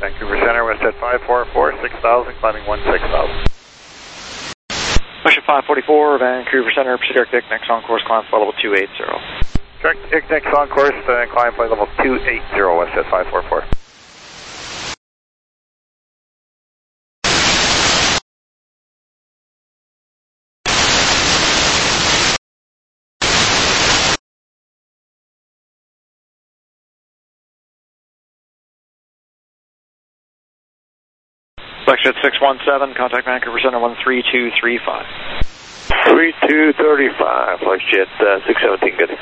Vancouver Center, West at 544, 6,000, climbing 16,000. Push at 544, Vancouver Center, proceed Arctic, next on course, climb flight level 280. Correct, next on course, climb flight level 280, West at 544. Flexjet 617, contact Vancouver Center 13235. 3235, Flexjet 617, good.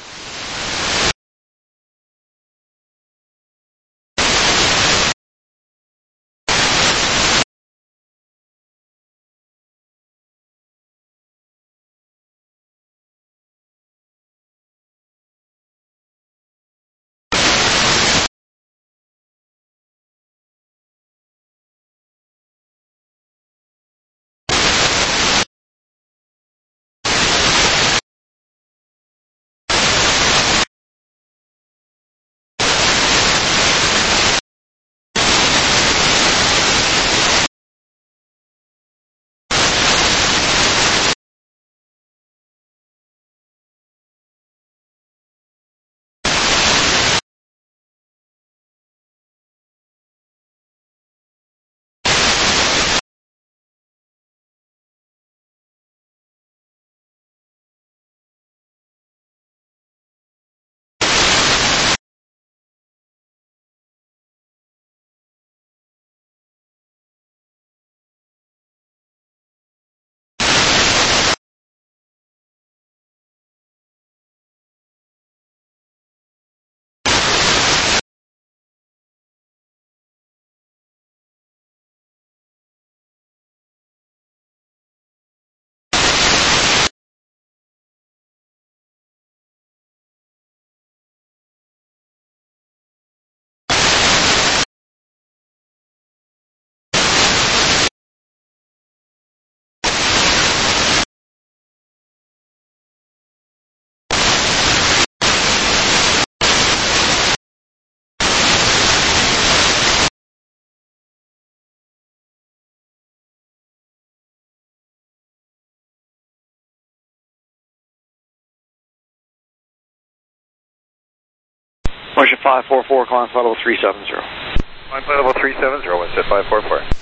Push at 544, climb flight level 370. Climb flight level 370, West at 544.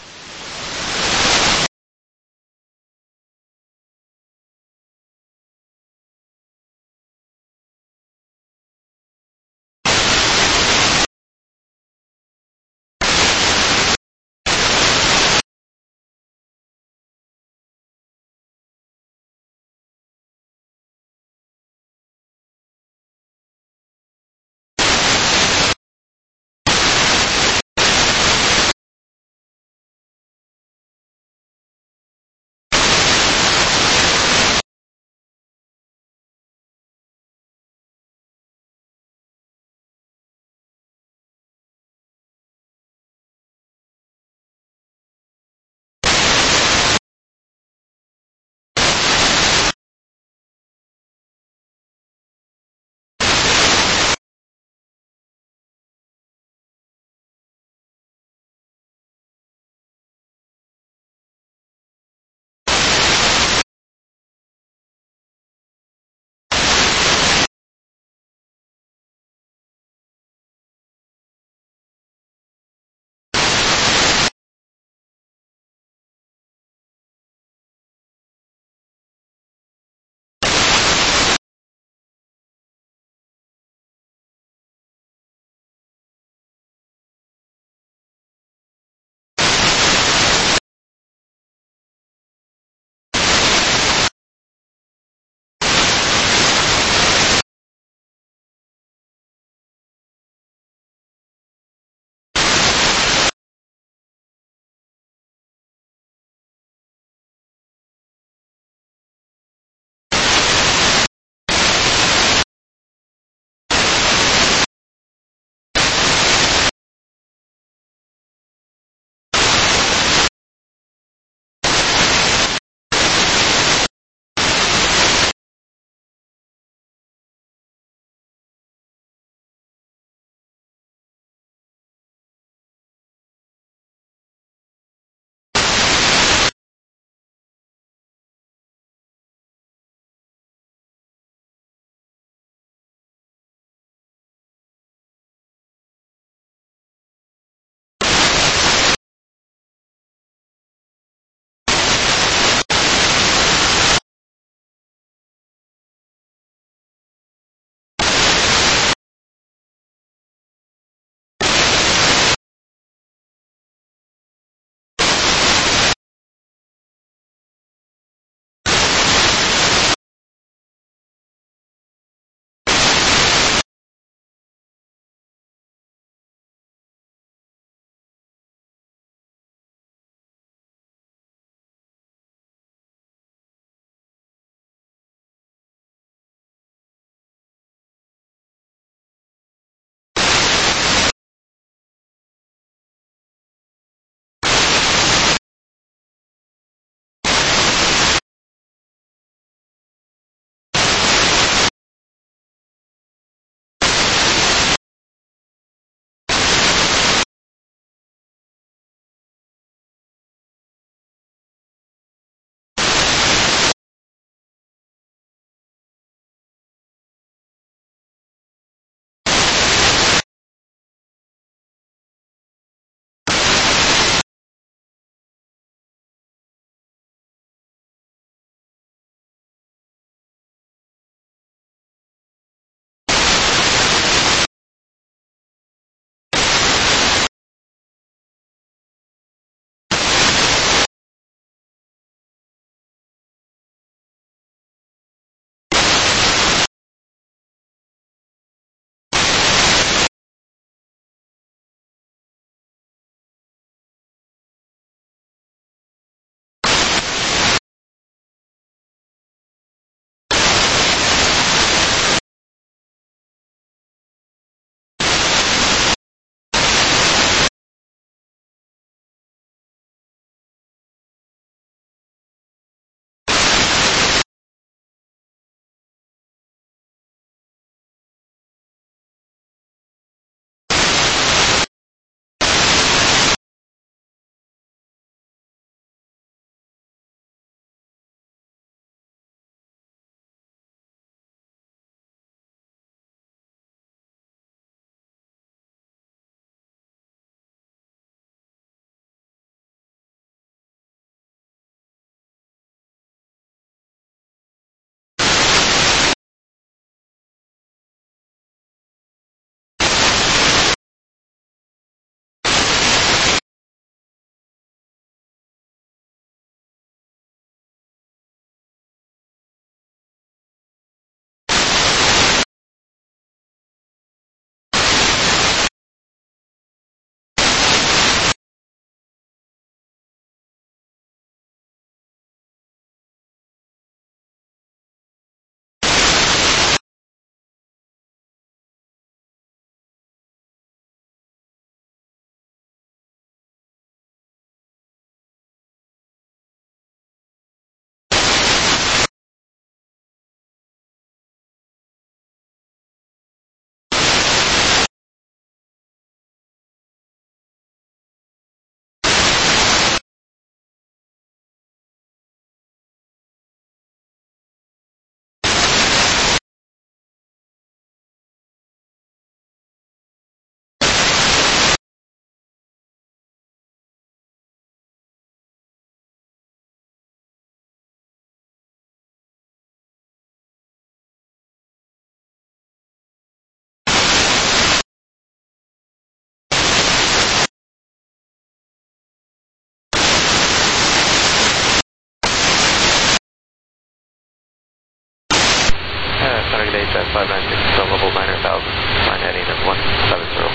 day, Jazz 596, still level 900,000, line heading at 170.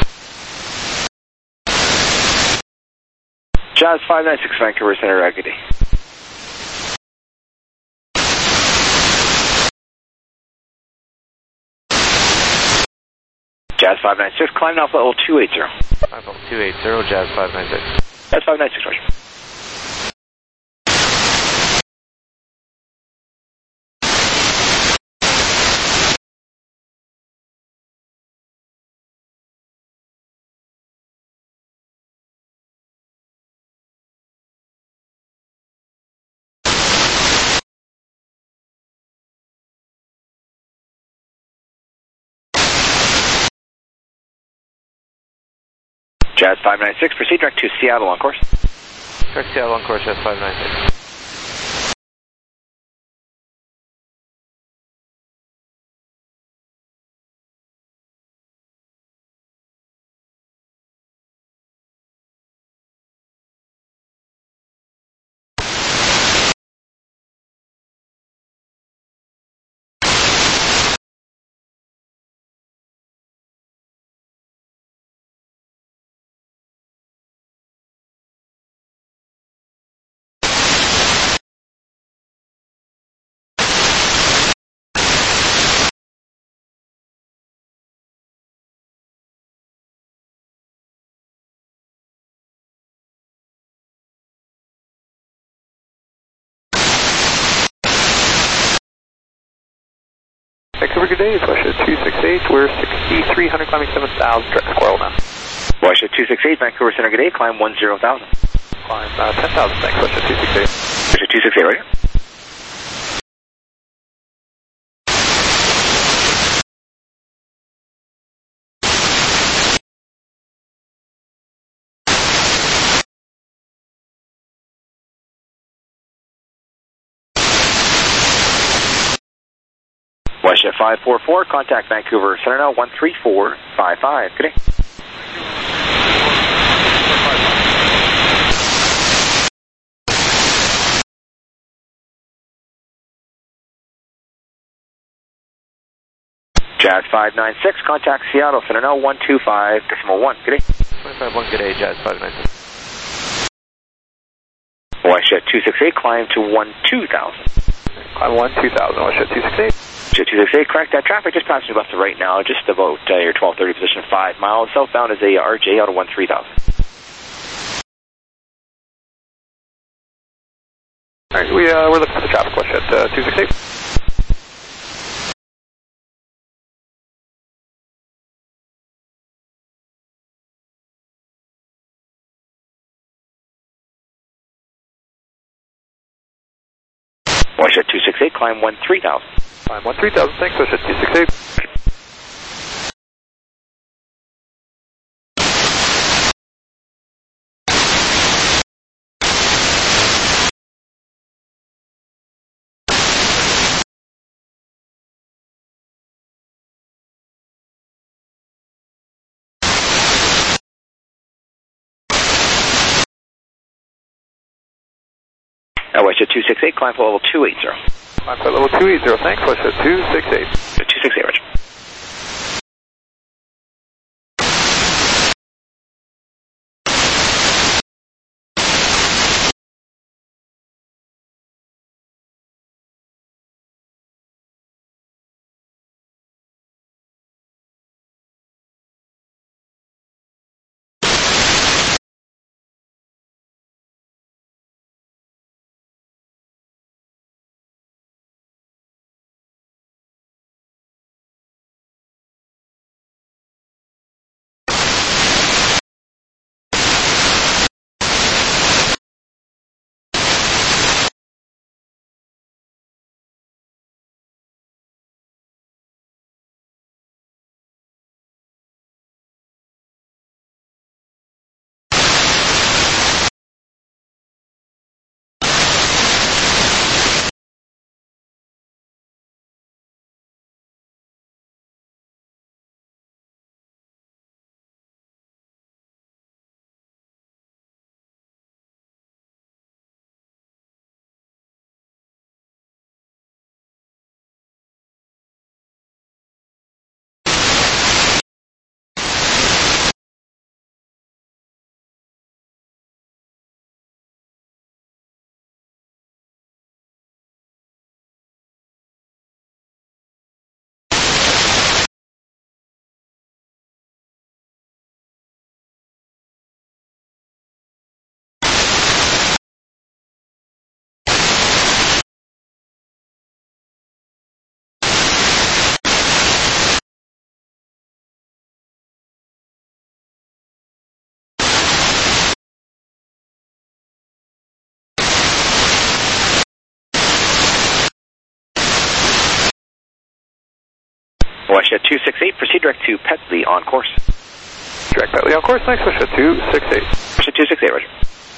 Jazz 596 Vancouver Center, good day. Jazz 596, climb Alpha level 280. Level 280, Jazz 596. Jazz 596, roger. Jazz 596, proceed direct to Seattle on course. Direct Seattle on course, Jazz 596. Vancouver, good day. It's Westjet 268. We're 6,300, climbing 7,000, direct squirrel now. Westjet 268, Vancouver Center, good day, climb 10,000. Climb 10,000, thanks, Westjet 268. Westjet 268, right? Westjet 544, contact Vancouver Center now, 13455, good day. Jazz 596, contact Seattle Center now, 125.1, good day. 251, good day, Jazz 596. Westjet 268, climb to 12,000. Climb 12,000, Westjet 268. Westjet 268, correct that traffic, just passing left to right now, just about your 1230 position, 5 miles. Southbound is a RJ out of 13,000. Alright, we're looking for the traffic, Westjet 268. Westjet 268, climb 13,000. Climb 13,000, thanks, Westjet 268. Westjet 268, climb to level 280. Climb to level 280, thanks, Westjet 268. 268, roger. WestJet 268, proceed direct to Petley on course. Direct Petley on course, thanks, WestJet 268. WestJet 268, roger.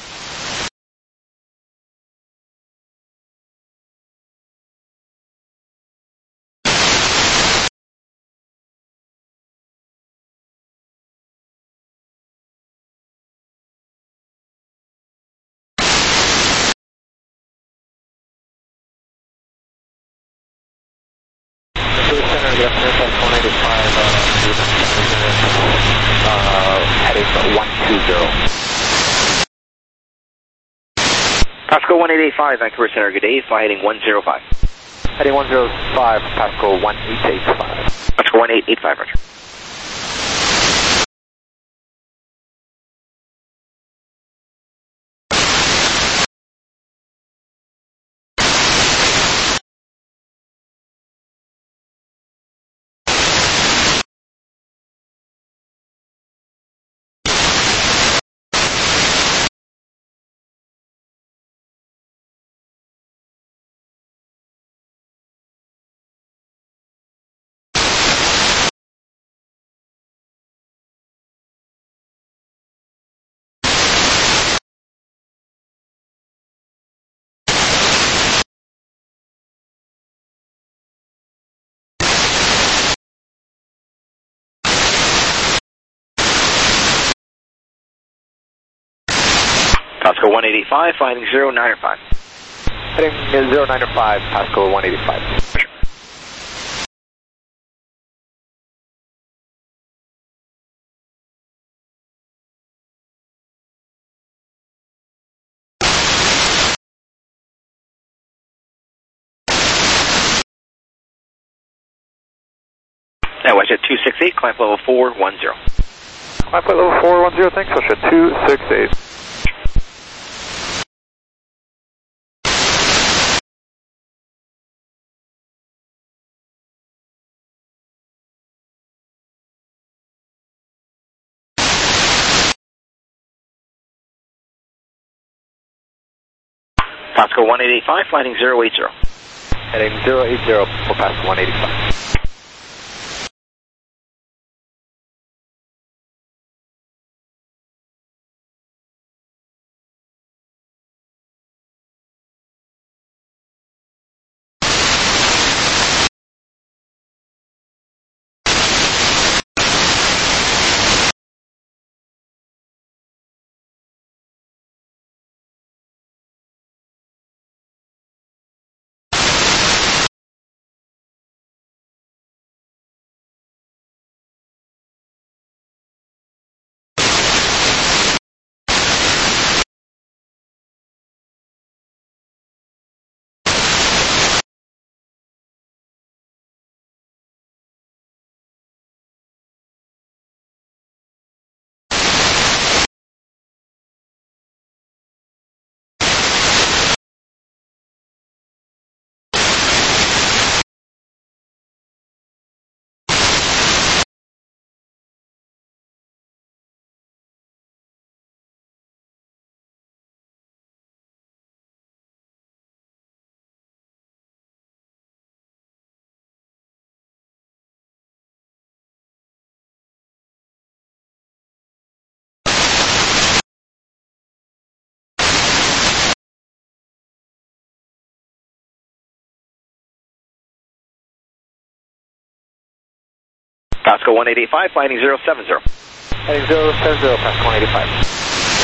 Heading 120. Pascal 1885, Vancouver Center, good day, fly heading 105. Heading 105, Pascal 1885. Pascal 1885, roger. Pascal 185, fly heading 095. Heading 095, Pascal 185. WestJet 268, climb level 410. Climb flight level 410, thanks, WestJet 268. Pascal 1885, fly heading 080. Heading 080 for Pascal 185. Pascal 1885, fly heading 070. Heading 070, Pascal 185.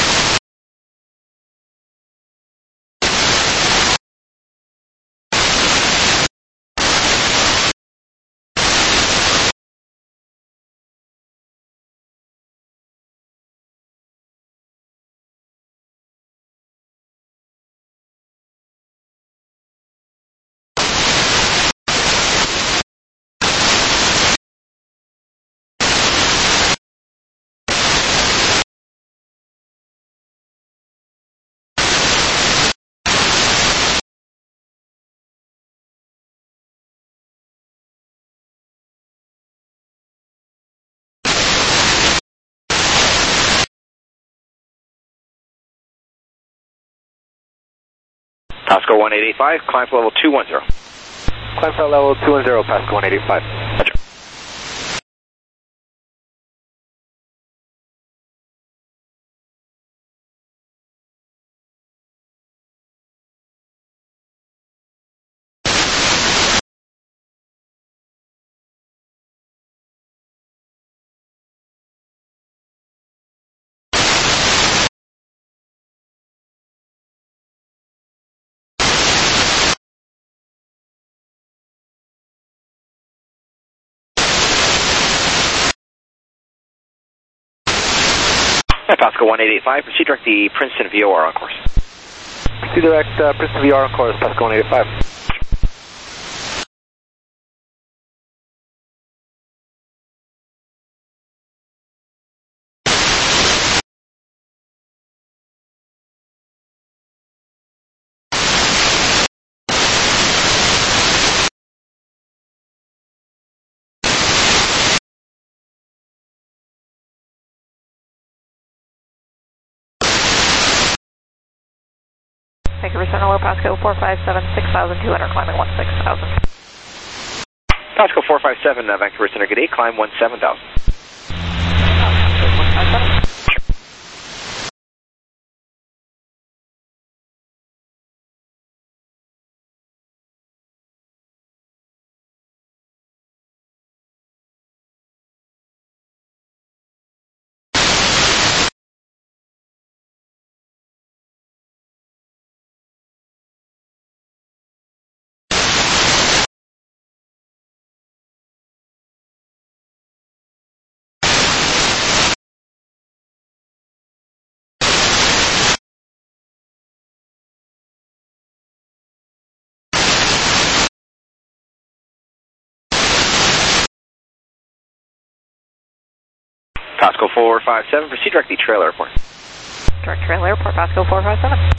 Pascal 1885, climb level 210. Climb flight level 210, Pascal 185. Roger. Pascal 1885, proceed direct the Princeton VOR on course. Proceed direct Princeton VR on course, Pascal 1885. Vancouver Center, low Pascal 457, 6,200, climbing 16,000. Pascal 457, Vancouver Center, good day, climb 17,000. Pascal 457, proceed direct the Trail Airport. Direct Trail Airport, Pascal 457.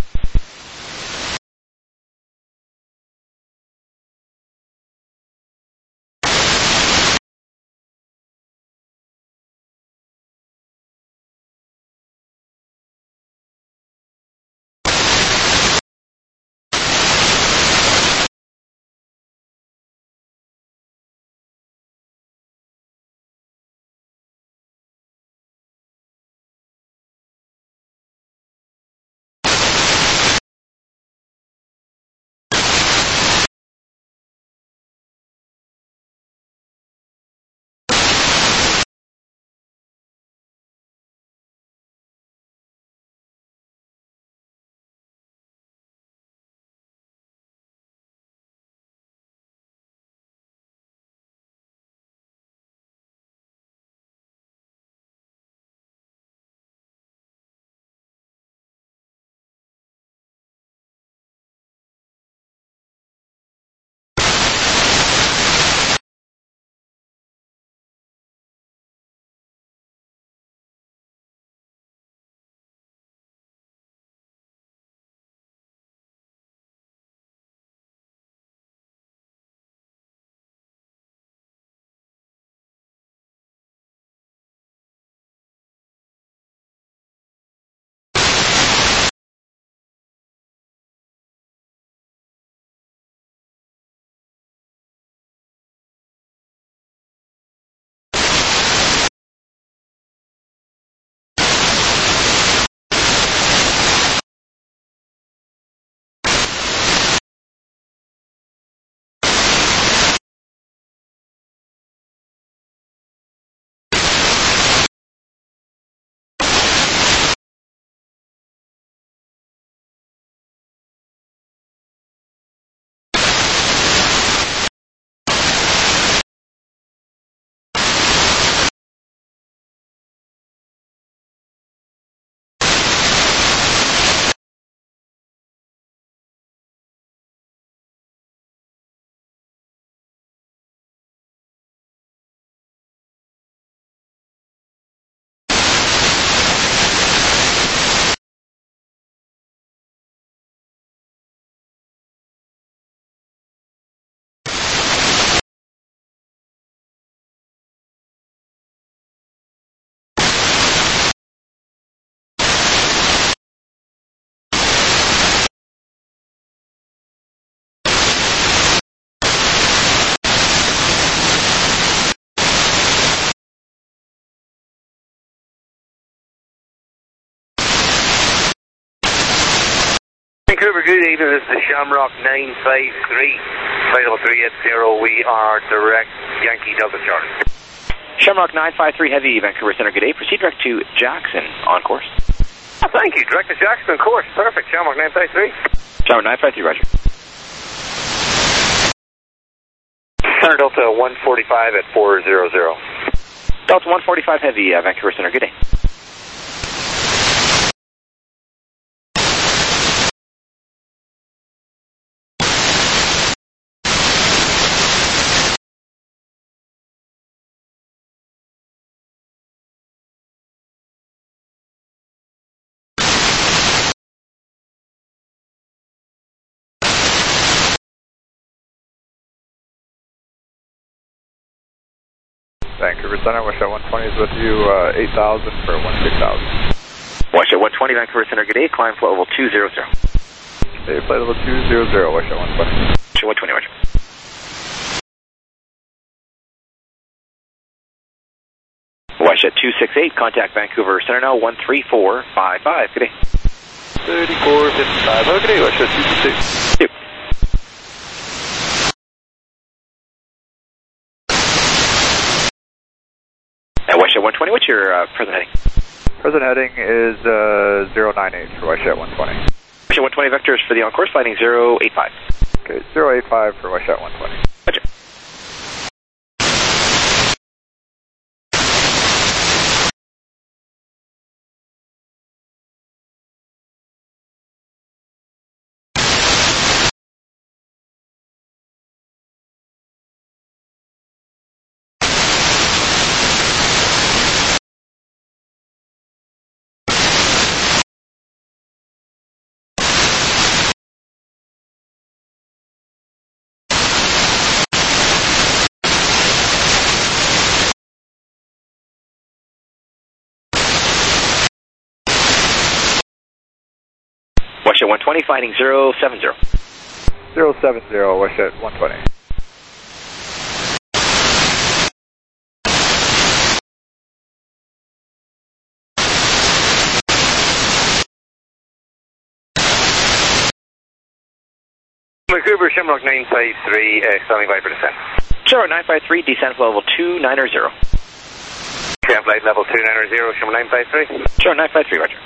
Vancouver, good evening. This is Shamrock 953, flight level 380. We are direct Yankee Delta Charlie. Shamrock 953 Heavy, Vancouver Center, good day. Proceed direct to Jackson on course. Oh, thank you. Direct to Jackson, course. Perfect. Shamrock 953. Shamrock 953, roger. Center Delta 145 at 400. Delta 145 Heavy, Vancouver Center, good day. Vancouver Center, WestJet 120 is with you, 8,000 for 16,000. WestJet 120, Vancouver Center, good day, climb flight level 200. Okay, flight level 200, WestJet 120. WestJet 120, roger. WestJet 268, contact Vancouver Center now, 13455, good day. 3455, okay, day, WestJet 268. Yep. And WestJet 120, what's your present heading? Present heading is 098 for WestJet 120. WestJet 120 vectors for the on-course, flighting 085. Okay, 085 for WestJet 120. Roger. WestJet 120, flighting 070. 070, WestJet 120. Vancouver, Shamrock 953, standing by for descent. Shamrock 953, descent level 290. Flight level 290, Shamrock 953. Shamrock 953, roger.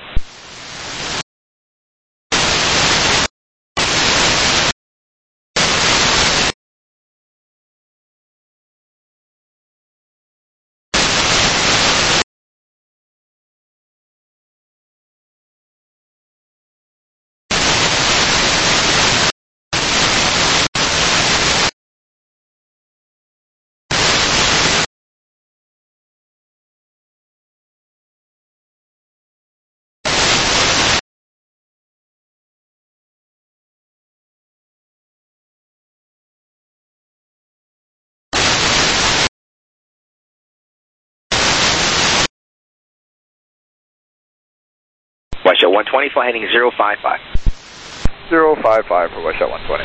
WestJet 120, flight heading 055. 055 for WestJet 120.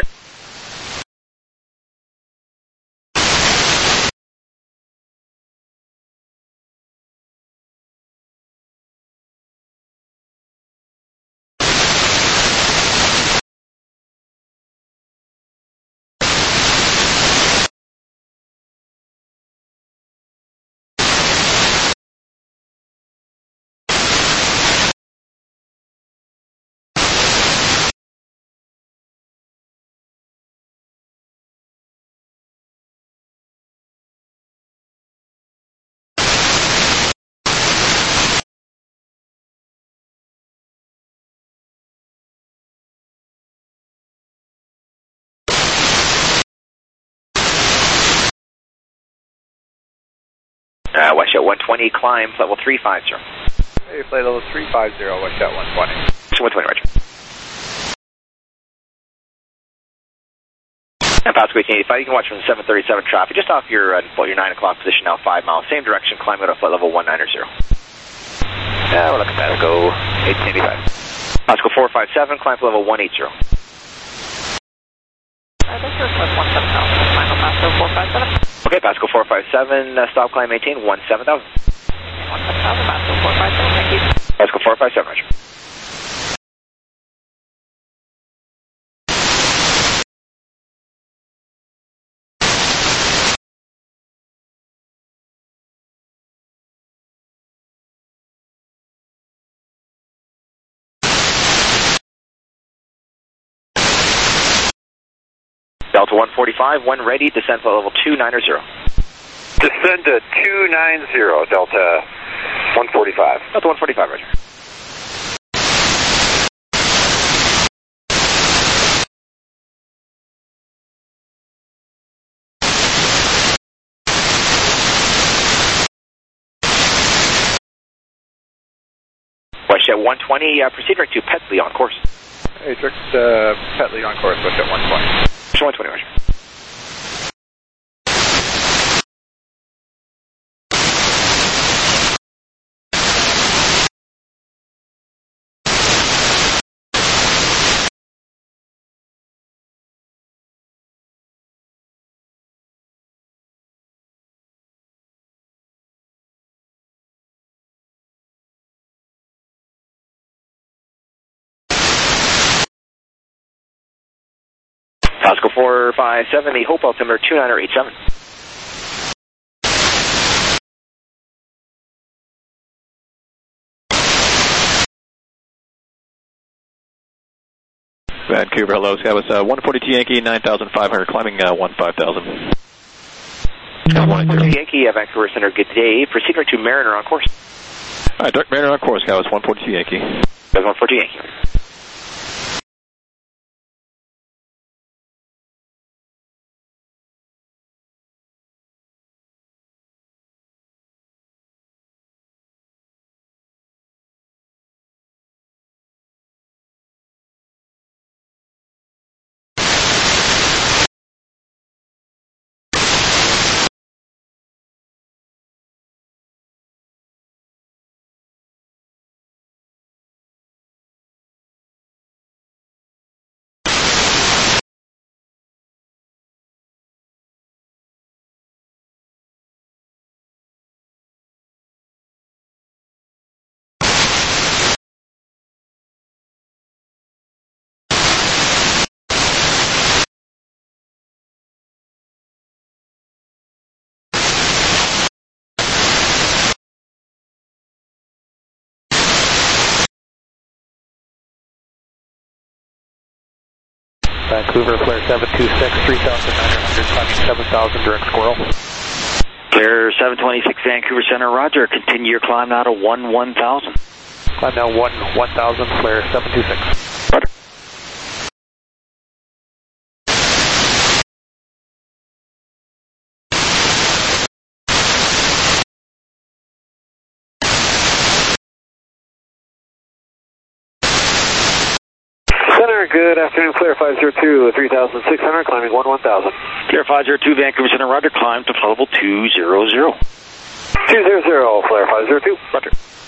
WestJet 120, climb level 350. Hey, flight level 350, WestJet 120. WestJet 120, roger. And Pascal 1885, you can watch from the 737 traffic, just off your 9 o'clock position now, 5 miles, same direction, climb out of flight level 190. We're looking at Pascal 1885. Pascal 457, climb to level 180. This is with 17,000, final Pascal 457. Okay, Pascal 457, stop climb maintain 17,000. 17,000, Pascal 457, thank you. Pascal 457, roger. Delta 145, when ready, descend flight level 290. Descend to 290, Delta 145. Delta 145, roger. WestJet 120, proceed direct to Petley on course. Hey, direct Petley on course, WestJet 120. WestJet 120, roger. Pasco 457, the Hope altimeter 2987. Vancouver, hello, Skywest 142 Yankee, 9,500, climbing 15,000. 142 Yankee, Vancouver Center, good day. Proceed right to Mariner on course. All right, direct Mariner on course, Skywest 142 Yankee. That's 142 Yankee. Vancouver, flare 726, 3,900, climbing 7,000, direct Squirrel. Flare 726, Vancouver Center, roger. Continue your climb now to 1,000. Climb now 1,000, flare 726. Roger. Center, good afternoon, flare 502, 3,600, climbing 1,000. Flare 502, Vancouver Center, roger. Climb to level 200. 200, flare 502. Roger.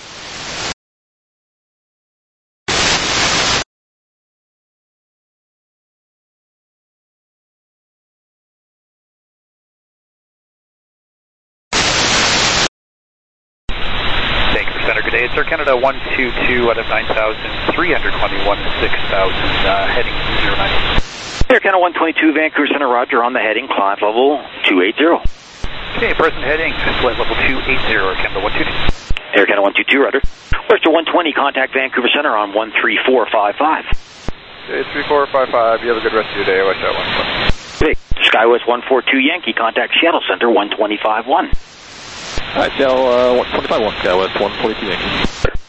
Center, good day. It's Air Canada 122 out of 9,300, climbing 16,000, heading 209. Air Canada 122, Vancouver Center, roger. On the heading, climb level 280. Okay, present heading, flight level 280, Air Canada 122. Air Canada 122, roger. Western 120, contact Vancouver Center on 13455. Okay, 3455, you have a good rest of your day, I wish that one. Big. Skywest 142 Yankee, contact Seattle Center 125-1. All right, Seattle 125-1, Skywest 142 Yankee.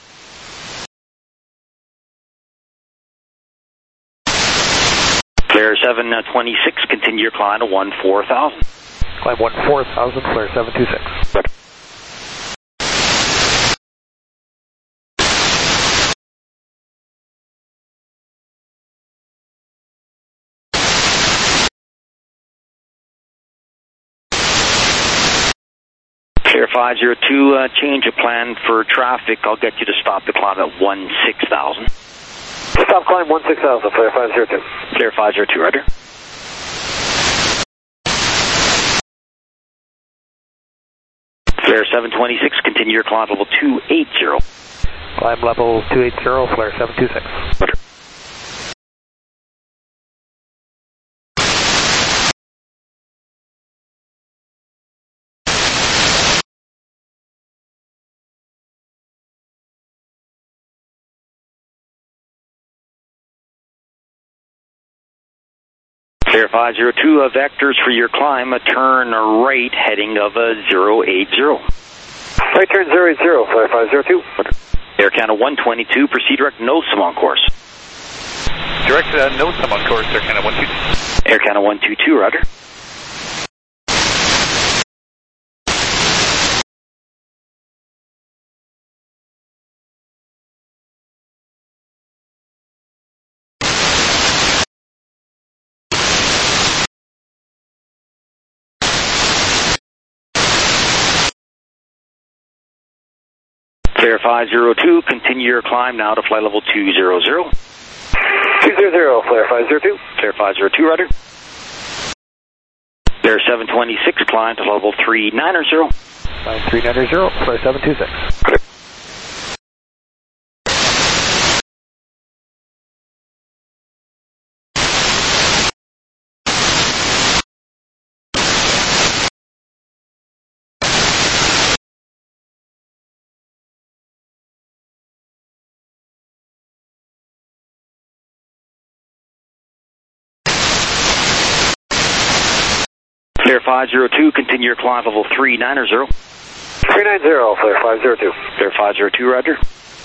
Flare 726, continue your climb to 14,000. Climb 14,000, flare 726. Roger. Flare 502, change of plan for traffic. I'll get you to stop the climb at 16,000. Stop climb 16,000, flare 502. Flare 502, roger. Flare 726, continue your climb level 280. Climb level 280, flare 726. Roger. Flare 502, vectors for your climb, a turn right heading of 080. Right turn 080, flare 502. Air Canada 122, proceed direct NOSAM on course. Direct NOSAM on course, Air Canada 122. Air Canada 122, roger. Flare 502, continue your climb now to flight level 200. 200, flare 502. Flare 502, roger. Flare 726, climb to level 390. Climb 390, flare 726. Okay. Clear 502, continue your climb level 390. 390, Clear 502. Clear 502, roger.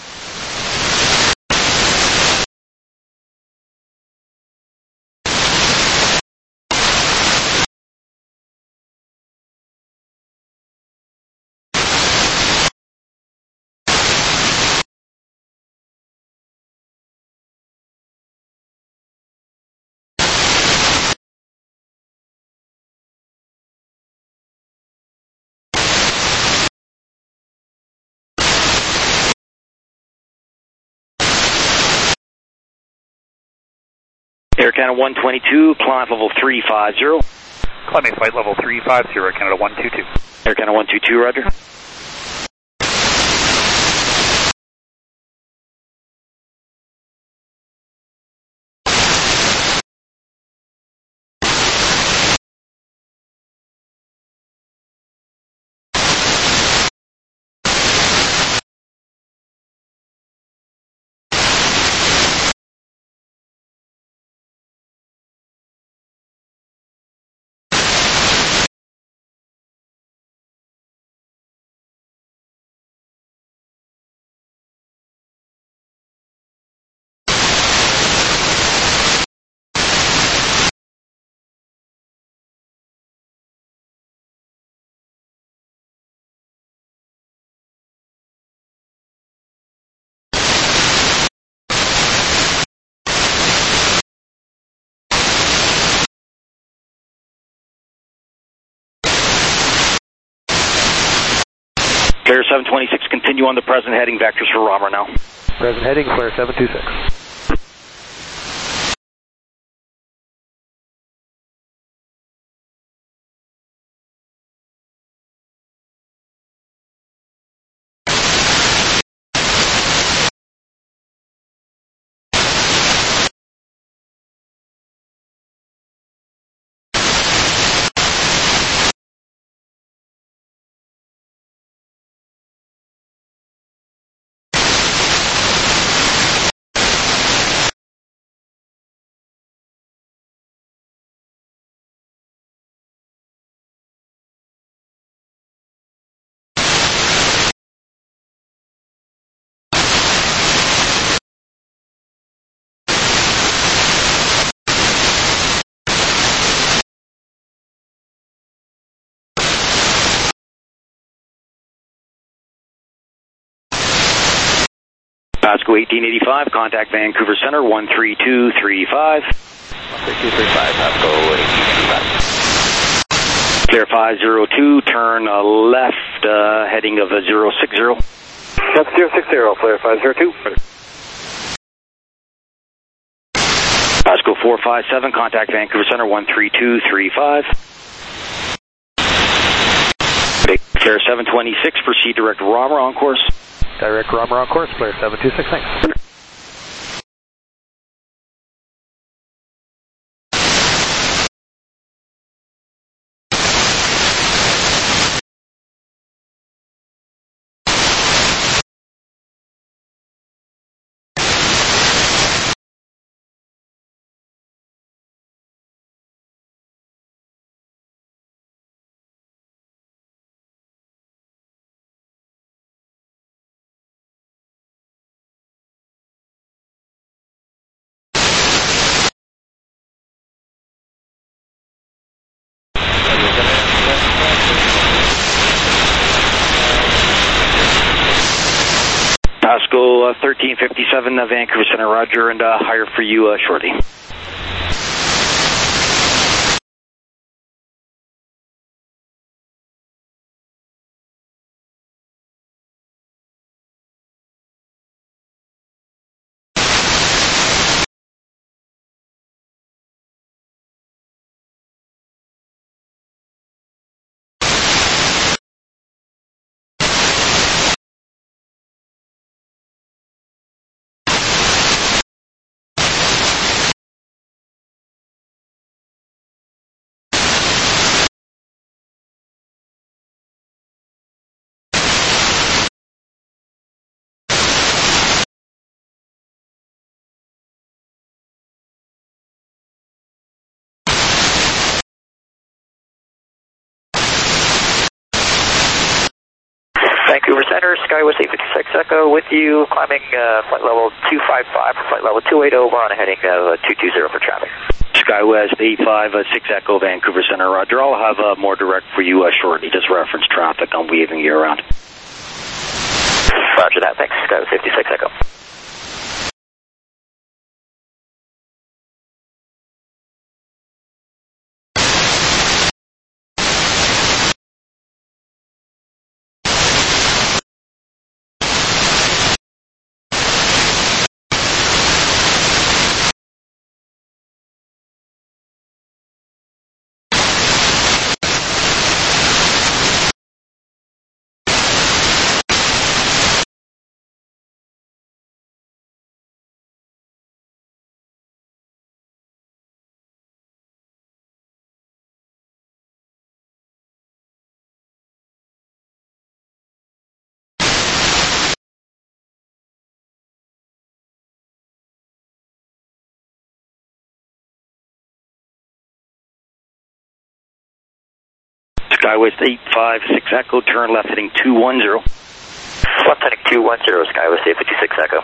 Air Canada 122, climb level 350. Climbing flight level 350, Canada 122. Air Canada 122, roger. Clear 726, continue on the present heading vectors for Romer now. Present heading, Clear 726. Pasco 1885, contact Vancouver Center 13235. 13235, Pasco 1885. Clear 502, turn left, heading of 060. That's 060, Clear 502. Pasco 457, contact Vancouver Center 13235. Clear 726, proceed direct Romer on course. Direct Romer on course, Clear 726, thanks. Pasco 1357, Vancouver Center, roger, and higher for you shortly. Vancouver Center, Skywest 856 Echo with you, climbing flight level 255 for flight level 280 over on a heading of 220 for traffic. Skywest 856 Echo, Vancouver Center, Roger. I'll have more direct for you shortly. Just reference traffic. I'm waving you around. Roger that, thanks. Skywest 56 Echo. Skywest 856 Echo, turn left heading 210. Left heading 210, Skywest 856 Echo.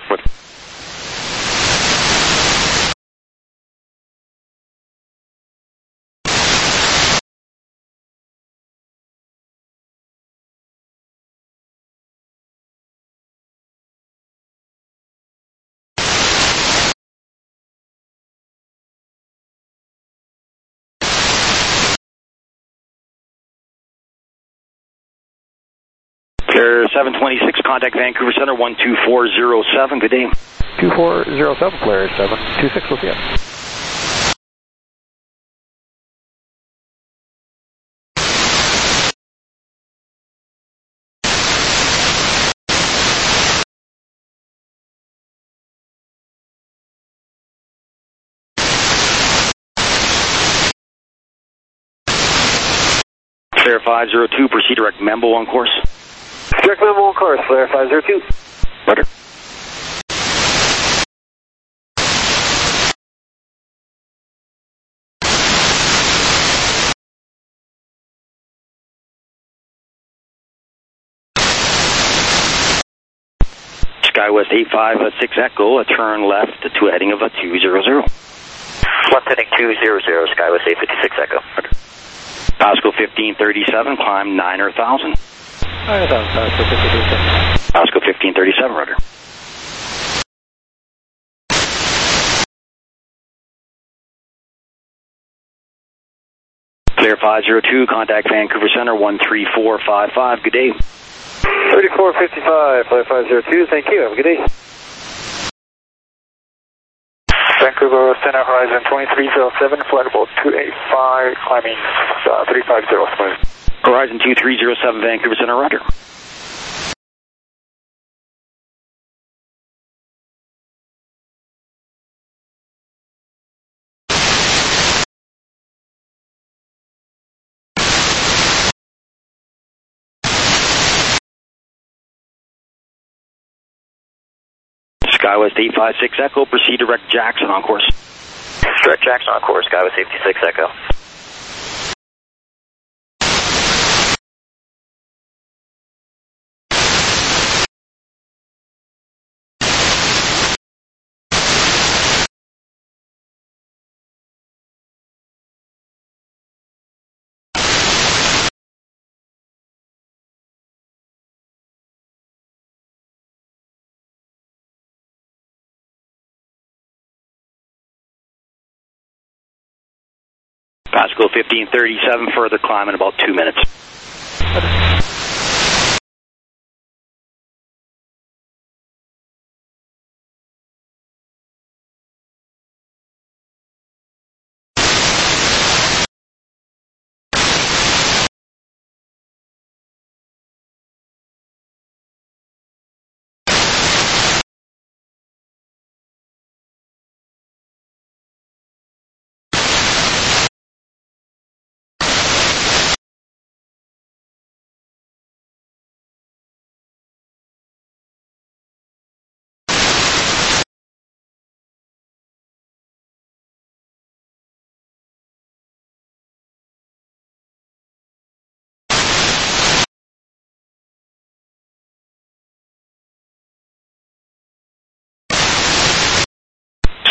Clear 726, contact Vancouver Center 12407. Good day. 2407, Polaris 726, we'll see you. Clear 502, proceed direct Membo on course. Direct Membo on course, Flare 502. Roger. Skywest 856 Echo, a turn left to a heading of a 200. Left heading 200, Skywest 856 Echo. Pasco 1537, climb 9,000. 9,000, Pasco 1537. Pasco 1537, Roger. Clear 502, contact Vancouver Center 13455. Good day. 3455, Flare 502, thank you, have a good day. Vancouver Center, Horizon 2307, flight level 285, climbing 350, smooth. Horizon 2307, Vancouver Center, Roger. Skywest 856 Echo, proceed direct Jackson on course. Direct Jackson on course, Skywest 856 Echo. Pasco 1537, further climb in about 2 minutes.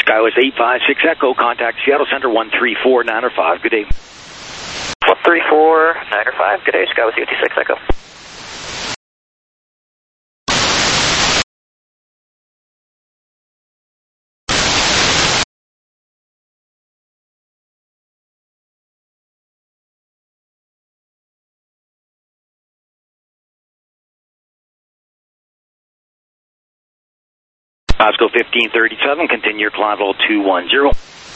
Skywest 856 Echo, contact Seattle Center 134905. Good day. 134-905. Good day, Skywest 856 Echo. Pasco 1537, continue your climb level 210.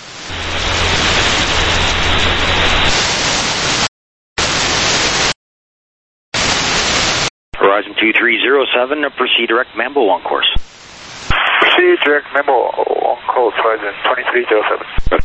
Horizon 2307, proceed direct Mambo on course. Proceed direct Mambo on course, Horizon 2307.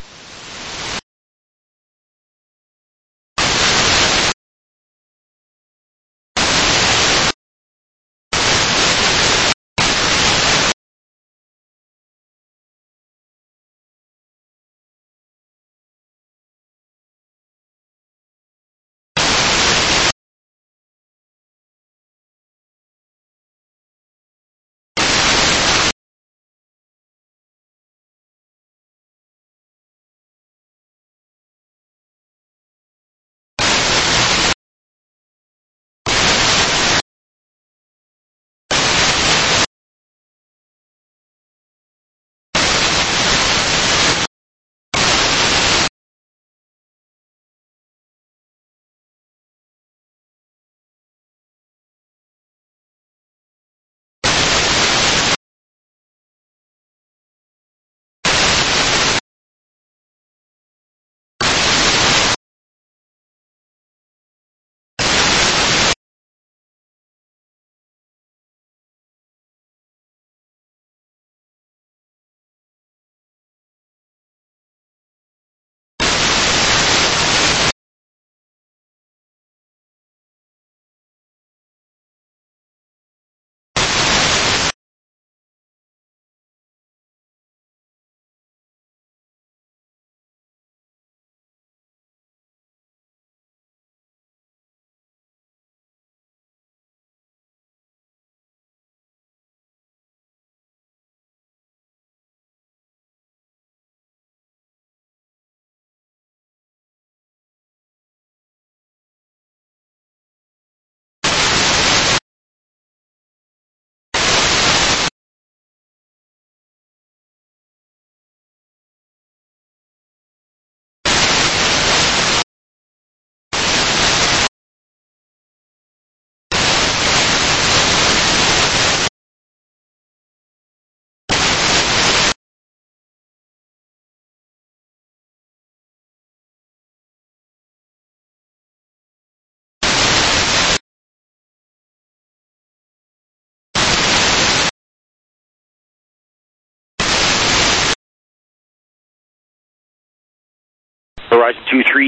Horizon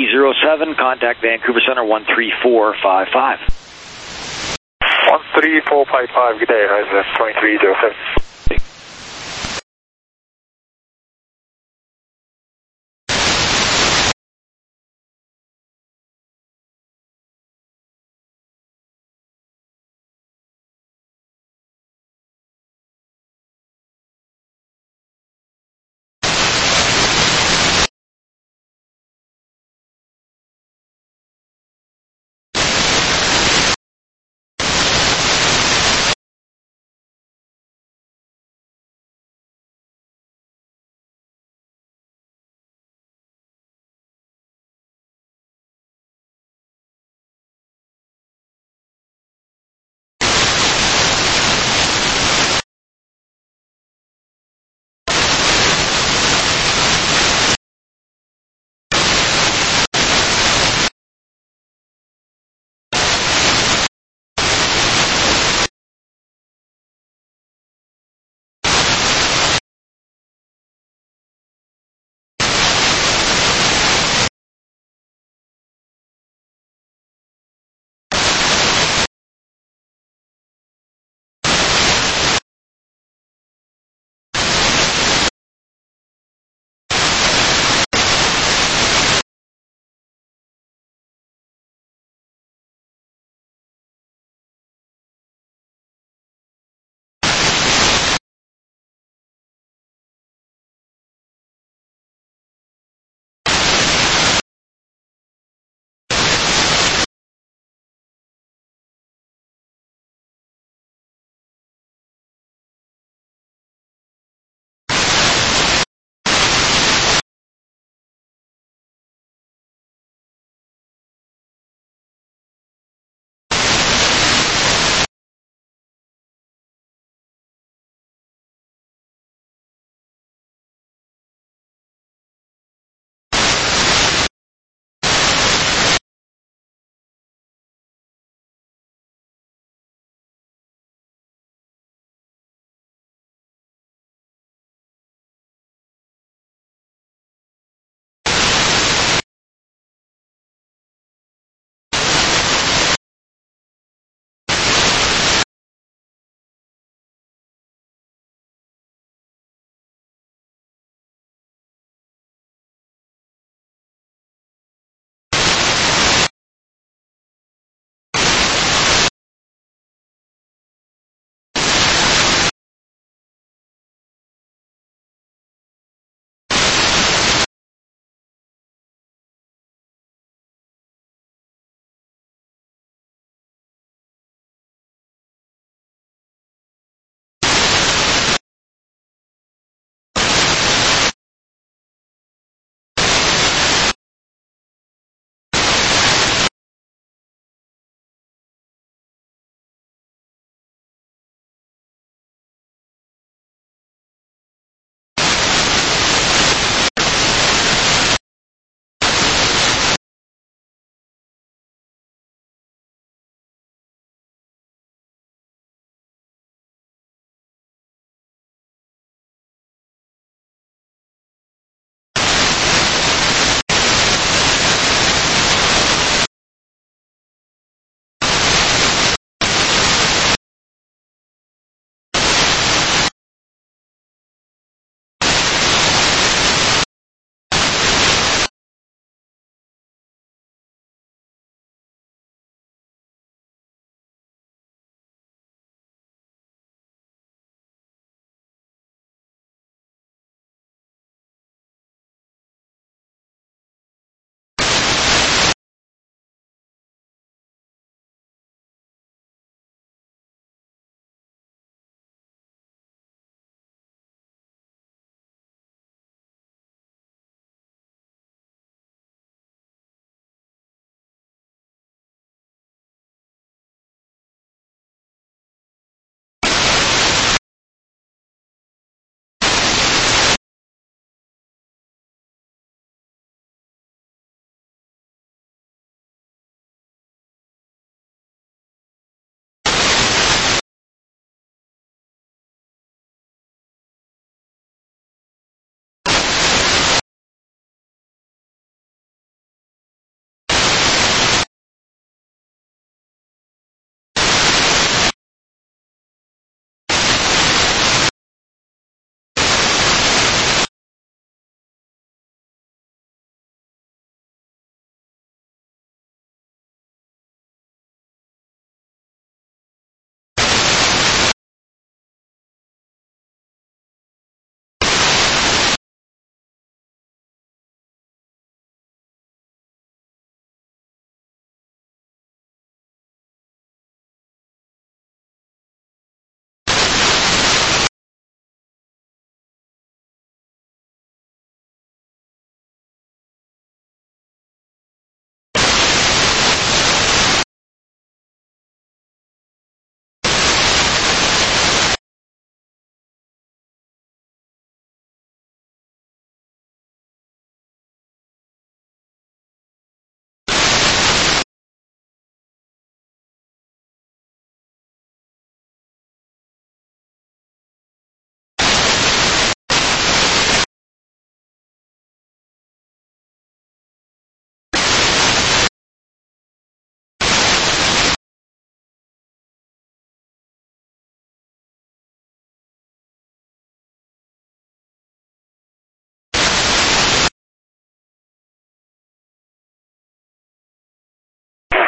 2307, contact Vancouver Center 13455. 13455, good day, Horizon 2307.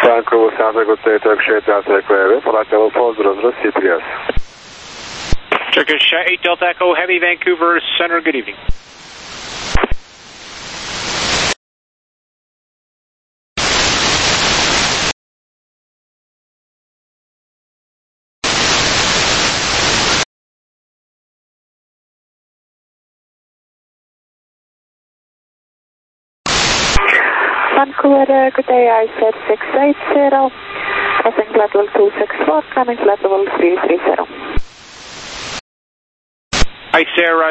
Vancouver, Santa Good Day, Turkish 8 Delta Echo Heavy, flight level 400 CPS. Turkish 8 Delta Echo Heavy, Vancouver Center, good evening. Vancouver, good day, I said 680, passing flight level 264, climbing flight level 330. Hi, Sarah,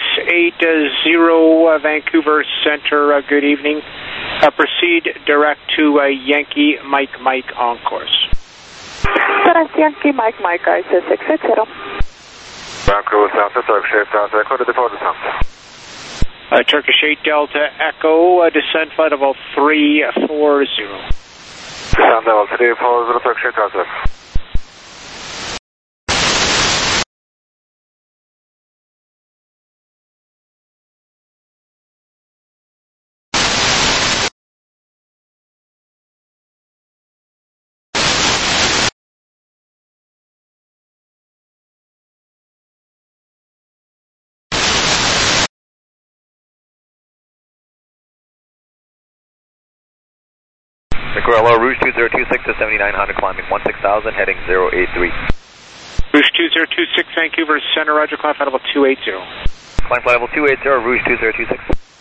680 Vancouver Center, good evening. Proceed direct to Yankee Mike on course. Direct Yankee Mike, I said 680. Vancouver, Santa, Turkish 8 Delta Echo, to depart Santa. Turkish 8 Delta Echo, descent flight level 340. Descent level 340, Turkish 8 Delta Echo. Nicaragua, Rouge 2026 to 7900, climbing 16,000, heading 083. Rouge 2026, Vancouver Center, roger, climb flight level 280. Climb flight level 280, Rouge 2026.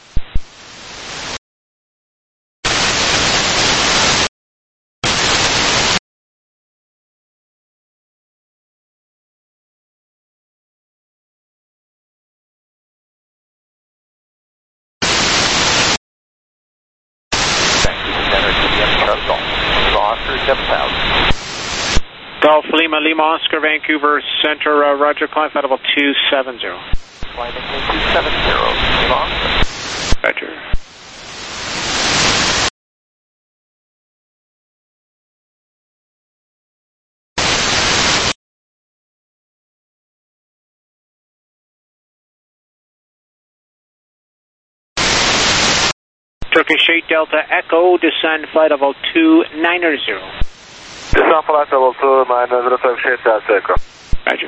Golf Lima Oscar, Vancouver Center, roger, climb flight level 270. Climbing 270, Lima Oscar. Roger. Turkish 8 Delta Echo, descend flight level 290. Descent flight level 290, Turkish 8 Delta Echo. Roger.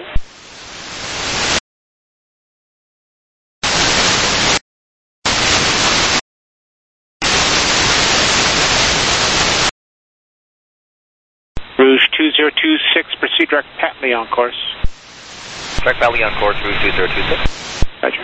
Rouge 2026, proceed direct Patley on course. Direct Patley on course, Rouge 2026. Roger.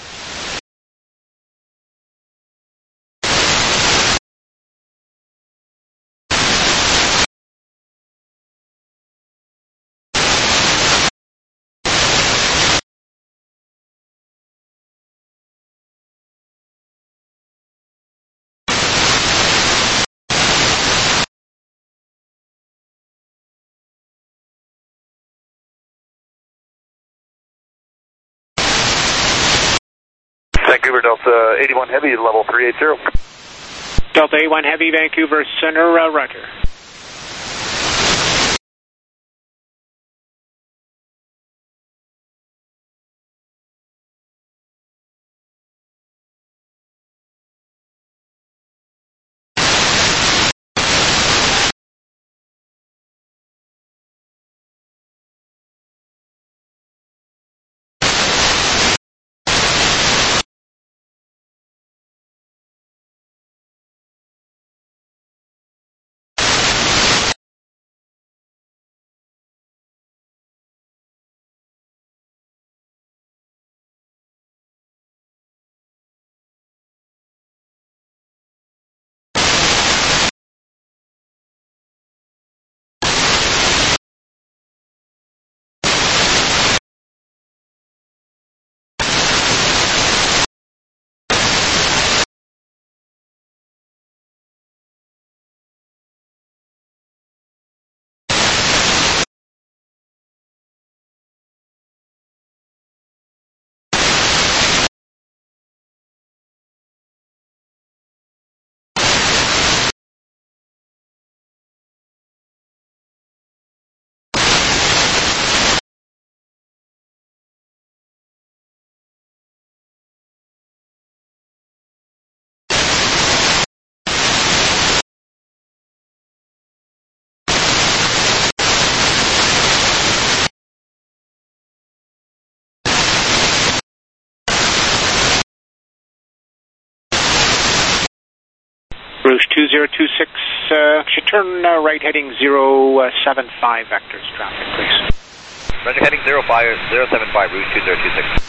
Vancouver, Delta 81 Heavy, level 380. Delta 81 Heavy, Vancouver Center, roger. Rouge 2026, should turn right heading 075 vectors traffic, please. Roger, heading 075, Rouge 2026.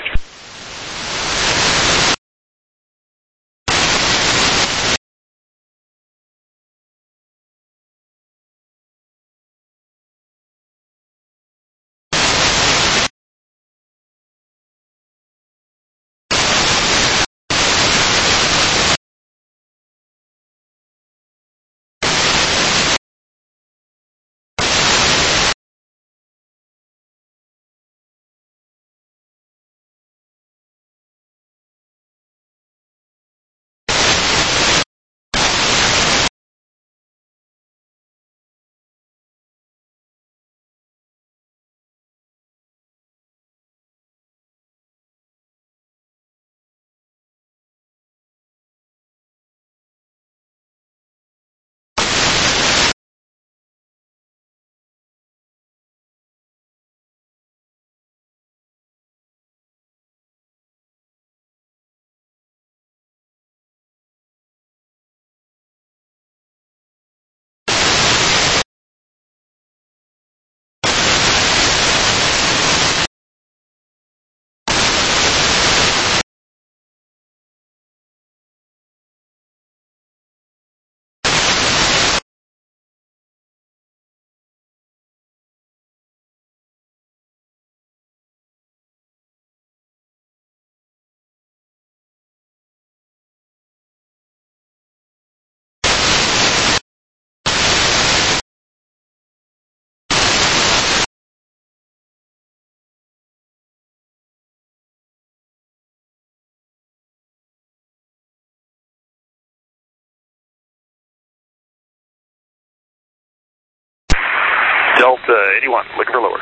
Delta 81, looking for lower.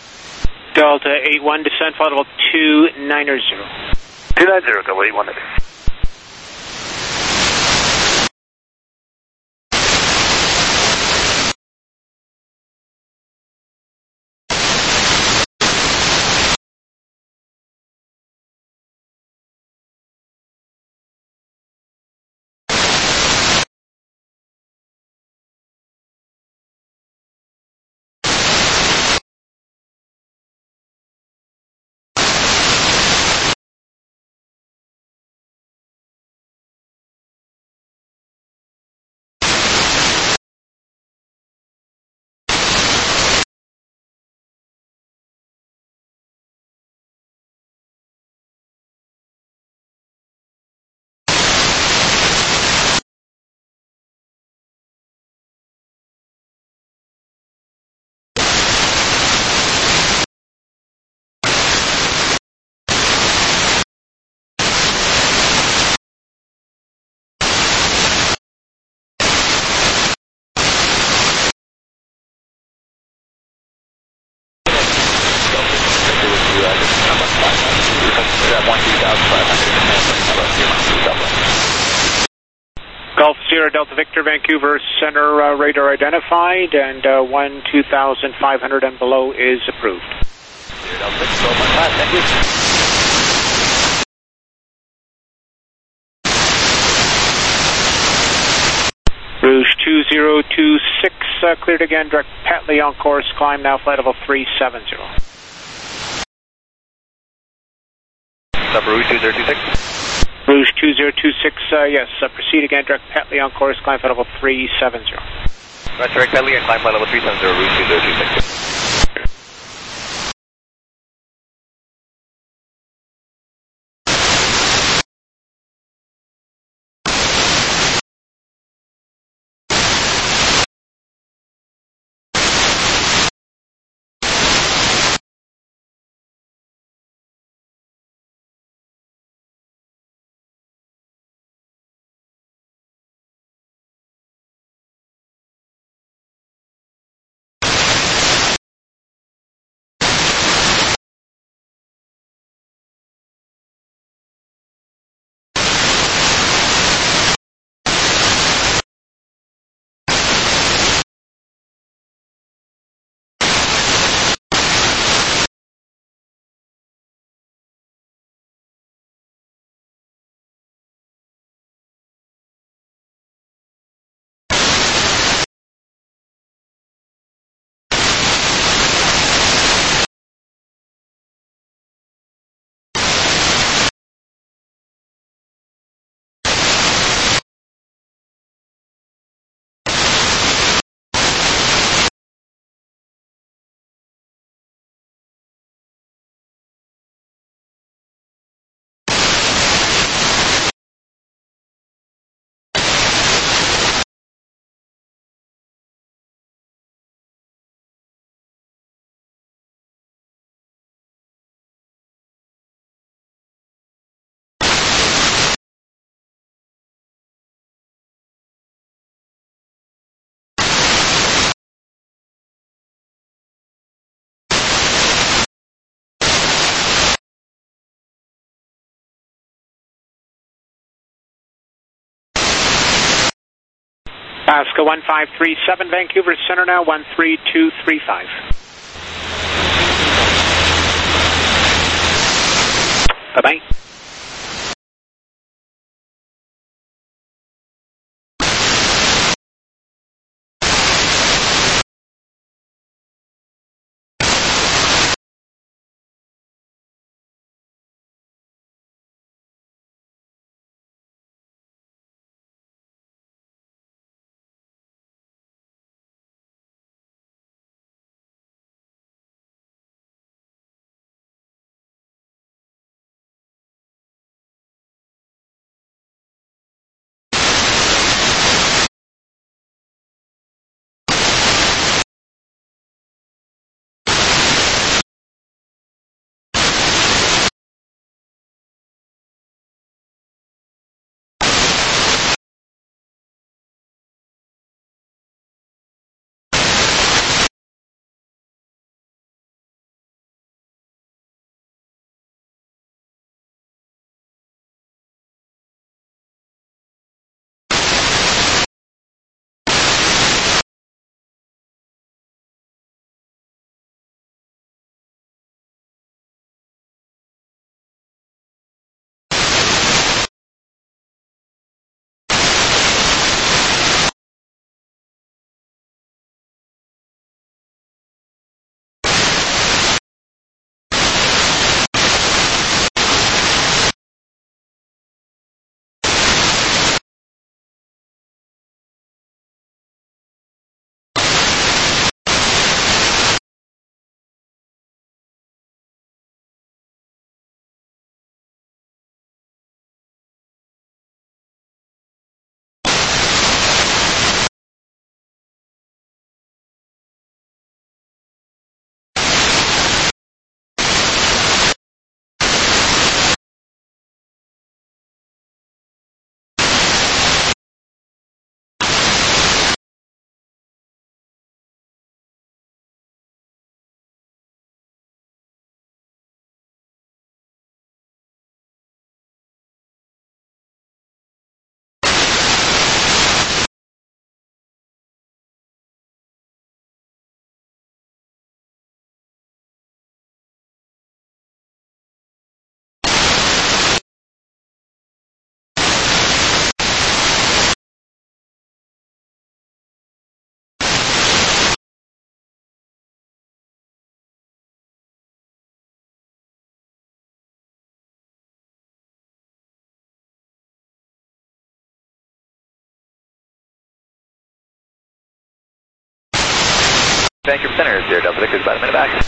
Delta 81, descent flight level 290. 290, Delta 81. Golf Sierra Delta Victor, Vancouver Center radar identified, and 12,500 and below is approved. Sierra Delta Victor, 12.5, thank you. Rouge 2026, cleared again, direct Petley on course, climb now, flight level 370. Number Rouge 2026. Rouge 2026, yes, proceed again, direct Petley on course, climb flight level 370. Right, direct Petley and climb flight level 370, Rouge 2026. Pasco 1537, Vancouver Center now, 13235. Bye-bye. Vancouver Center, Sierra Delta Victor, about a minute back.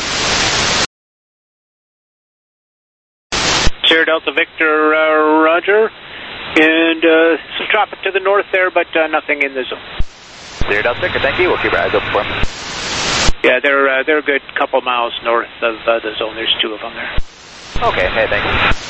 Sierra Delta Victor, roger. And some traffic to the north there, but nothing in the zone. Sierra Delta Victor, thank you. We'll keep our eyes open for them. Yeah, they're a good couple miles north of the zone. There's two of them there. Okay, hey, thanks.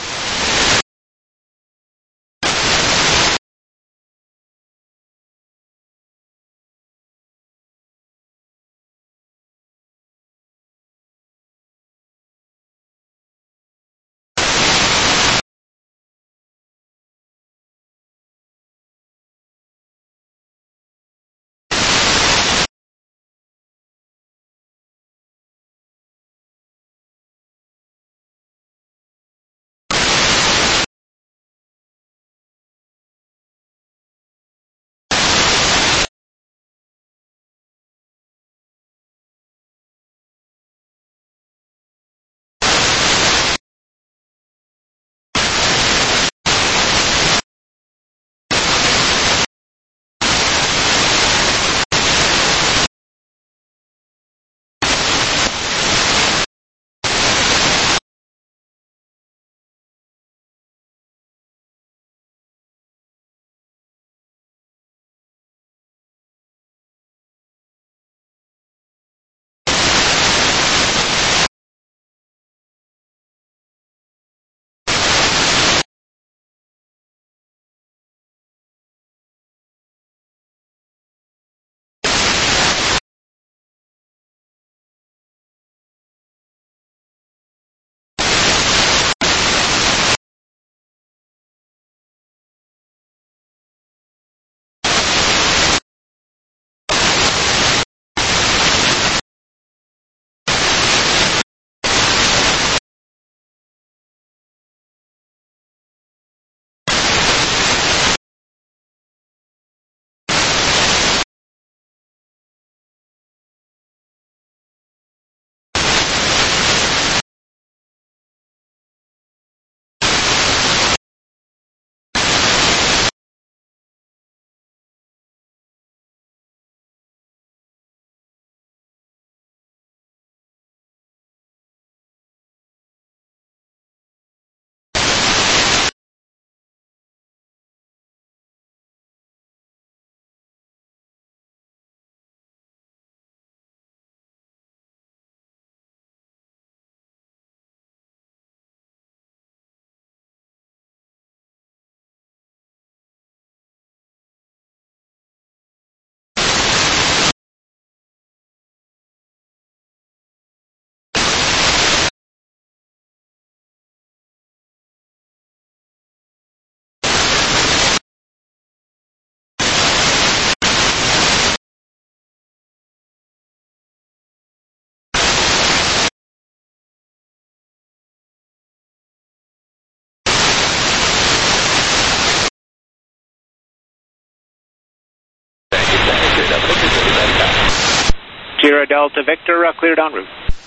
Delta Victor, cleared en route.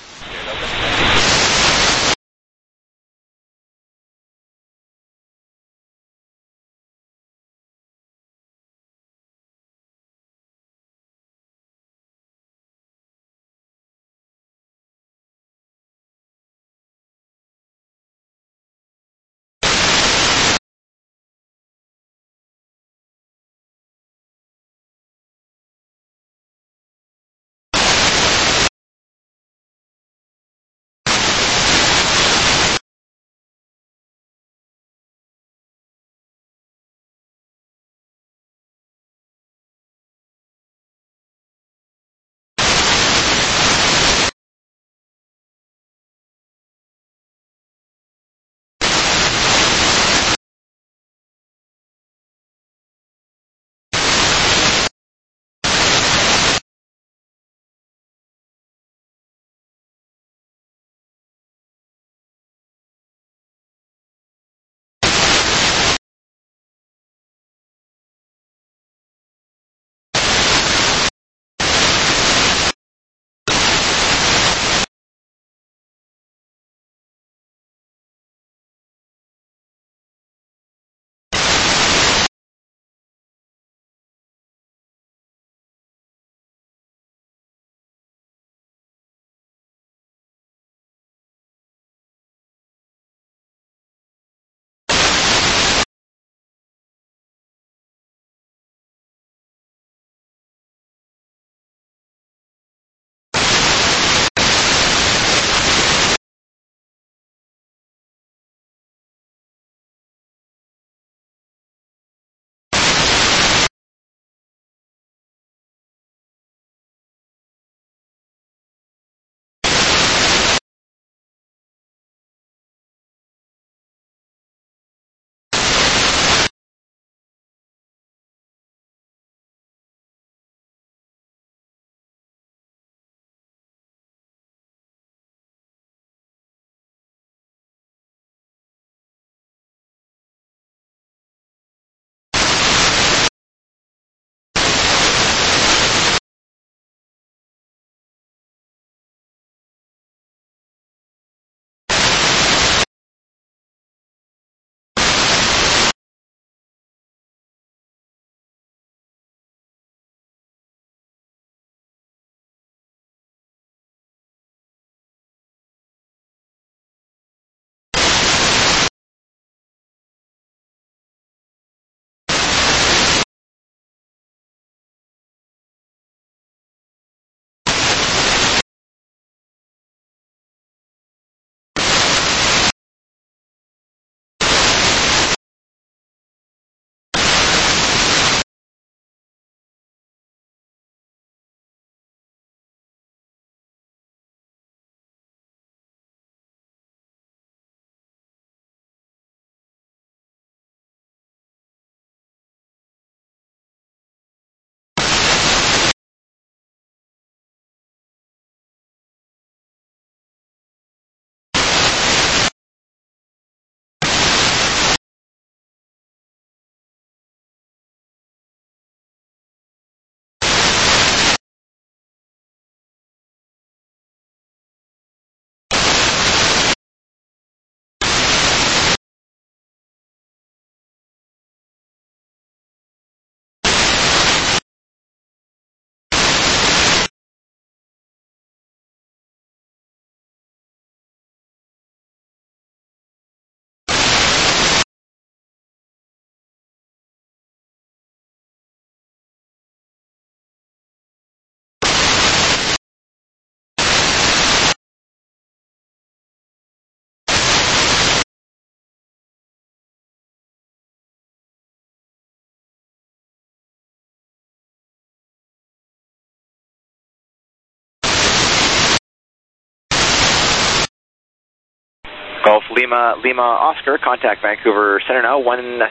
Golf Lima, Lima Oscar, contact Vancouver Center now,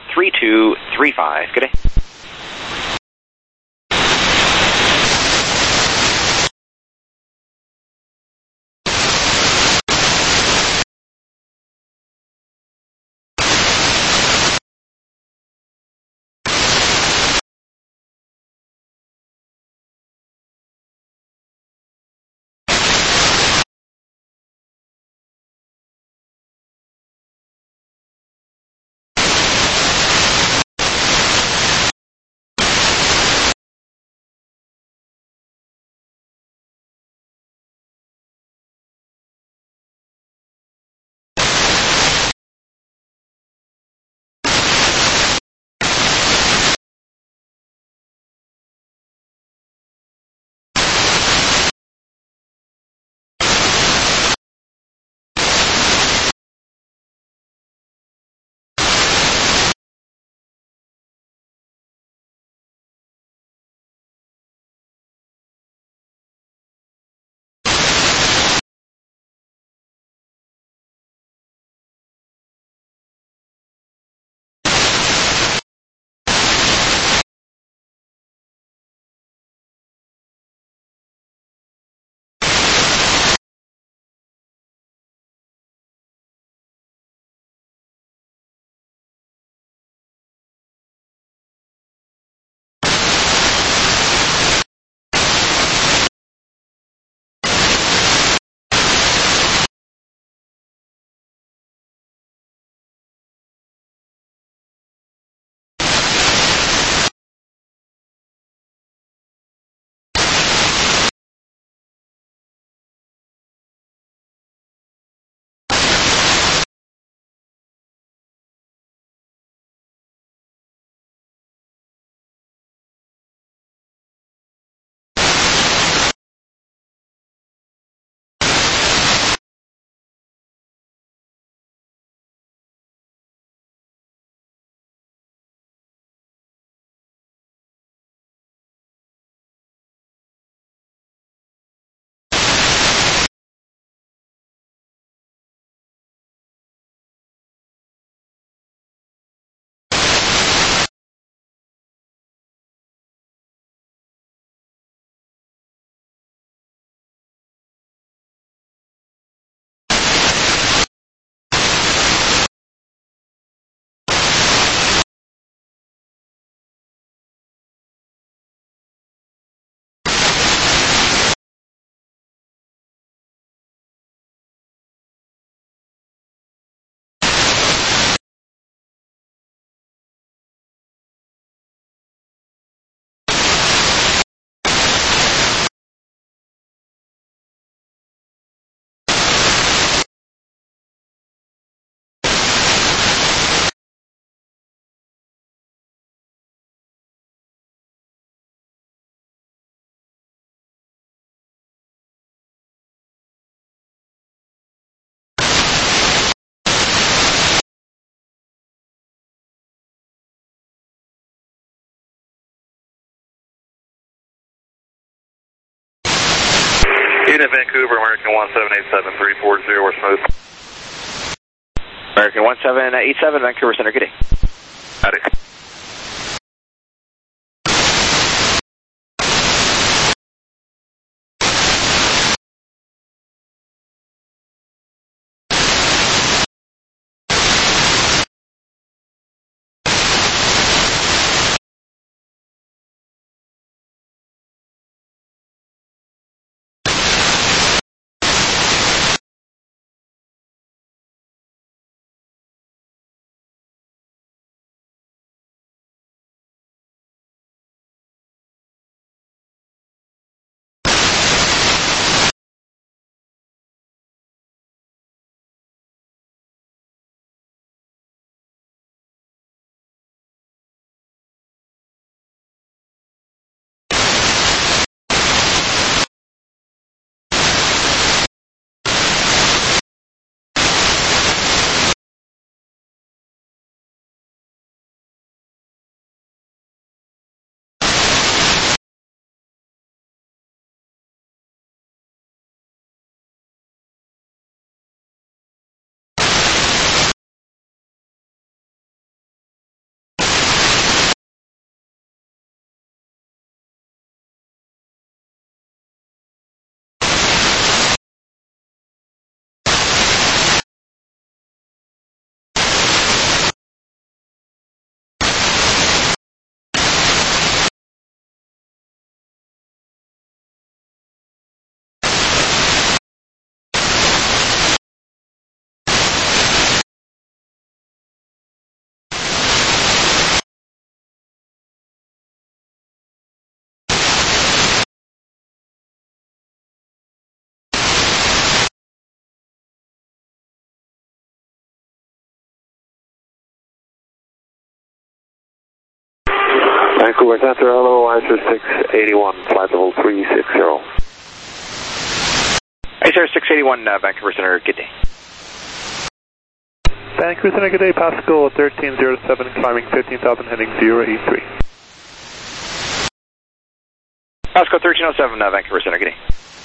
13235. Good day. Unit Vancouver, American 1787, 340, we're smooth. American 1787, Vancouver Center, good day. Howdy. Vancouver Center, hello, ISR 681, flight level 360. ISR 681, Vancouver Center, good day. Vancouver Center, good day, Pascal 1307, climbing 15,000, heading 083. Pascal 1307, Vancouver Center, good day.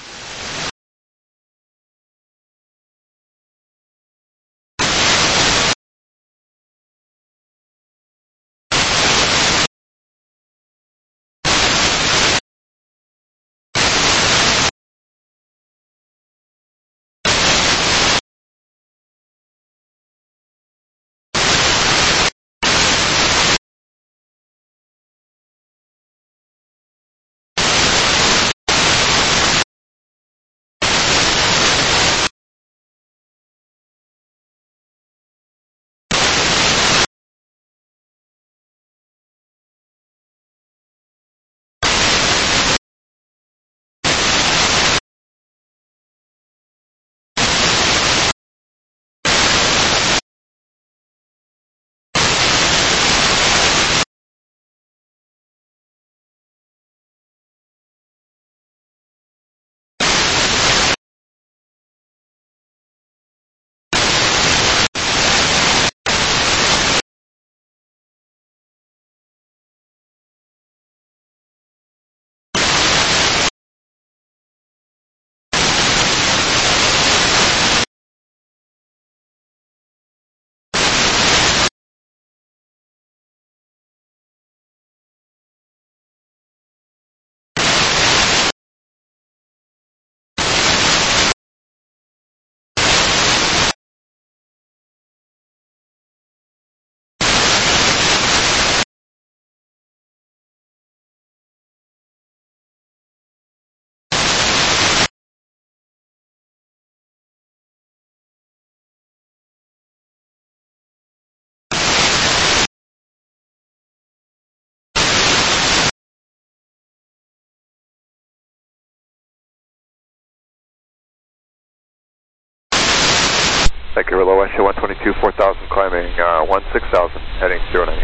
Vancouver low ISR 122, 4,000, climbing 16,000, heading 090.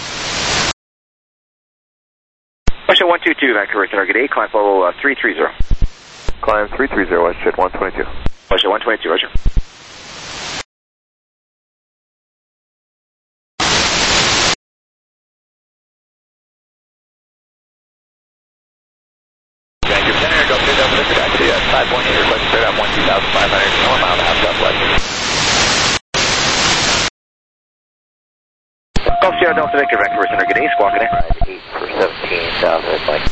ISR 122, Vancouver Center, good day, climb level 330. Climb 330, ISR 122. ISR 122, roger. Vancouver Center, go through double taxi at 518. 1 mile and a half southwest. Golf Sierra Delta Victor, Vancouver Center, good day, squawking in. 8 for 17 south, head Mike.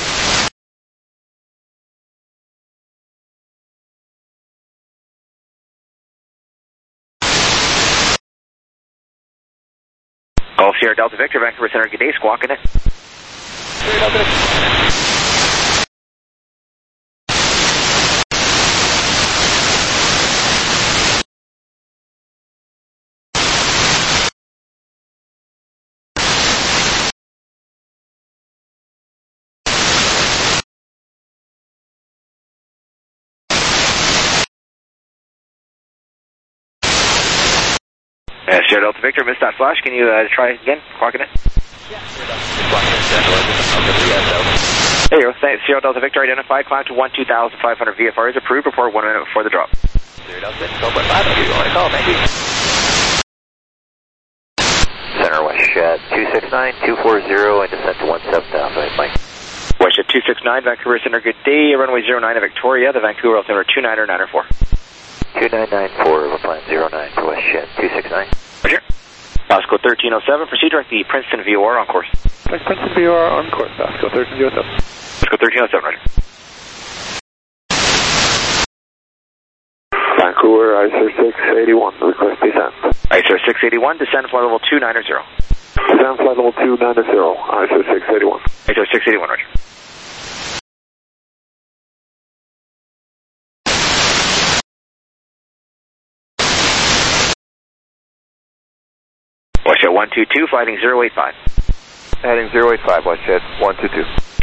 Golf Sierra Delta Victor, Vancouver Center, good day, squawking in. Sierra Delta Victor. Sierra Delta Victor, missed that flash. Can you try again? Clocking it. Yeah, Sierra Delta. There you go. Thanks. Sierra Delta Victor identified. Climb to 12,500 VFR is approved. Report 1 minute before the drop. Sierra Delta, 12.5. You want to call? Thank you. Center West 269, 240, and descent to 17 south, Mike. West 269, Vancouver Center, good day. Runway 09 at Victoria, the Vancouver altimeter 29994. 2994, replying 09 to West 269. Roger. Pasco 1307, proceed direct the Princeton VOR on course. Princeton VOR on course, Pasco 1307. Pasco 1307, roger. Vancouver, ISO 681, request descent. ISO 681, descend flight level 290. Descent flight level 290, ISO 681. ISO 681, roger. Westjet 122, flighting 085. Heading 085, Westjet 122.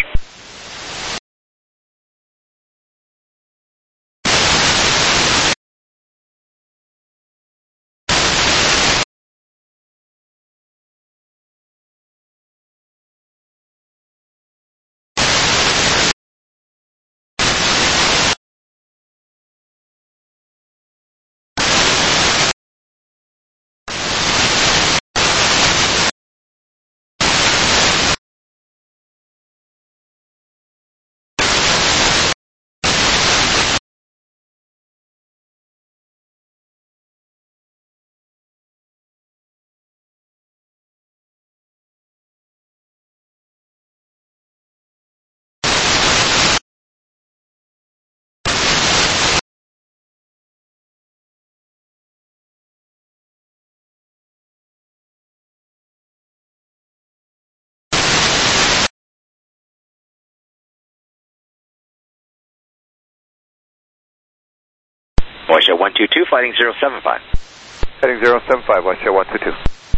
Westjet 122, flighting 075. Heading 075, Westjet 122.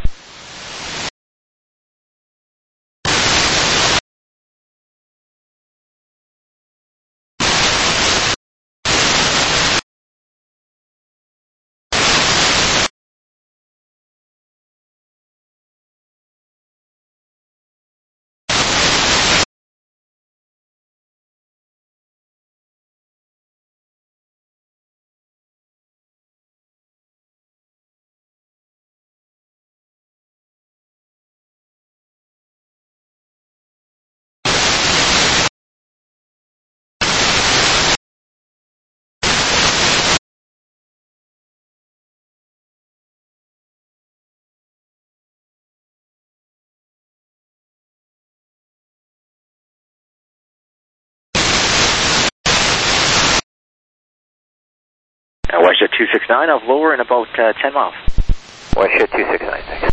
Westjet 269, of lower in about 10 miles. Westjet 269, thanks.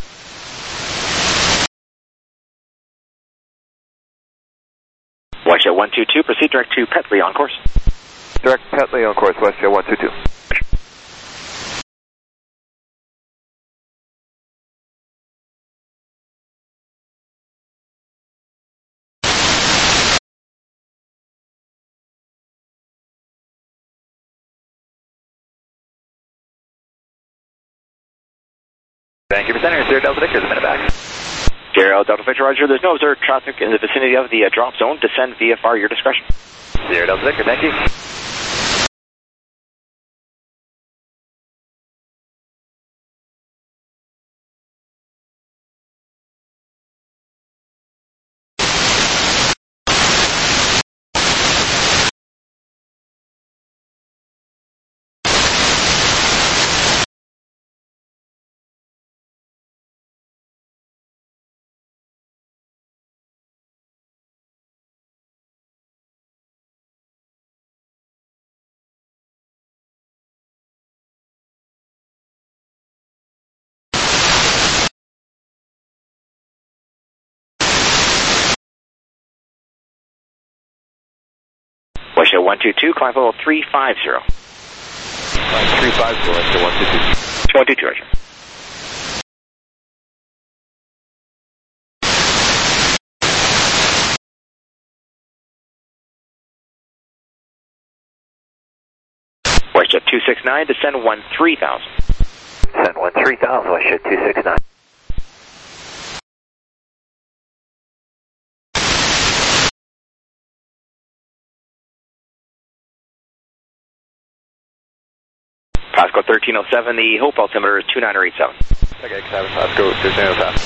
Westjet 122, proceed direct to Petley on course. Direct Petley on course, Westjet 122. Vancouver Center, Sierra Delta Victor, a minute back. Sierra Delta Victor, roger. There's no observed traffic in the vicinity of the drop zone. Descend VFR, your discretion. Sierra Delta Victor, thank you. 122, climb level 350. 350, that's the 122. 122, Roger. WestJet 269, descend 13,000. Descend 13,000, WestJet 269. Pasco 1307, the Hope altimeter is 2987. Okay, X7, Pasco 1307.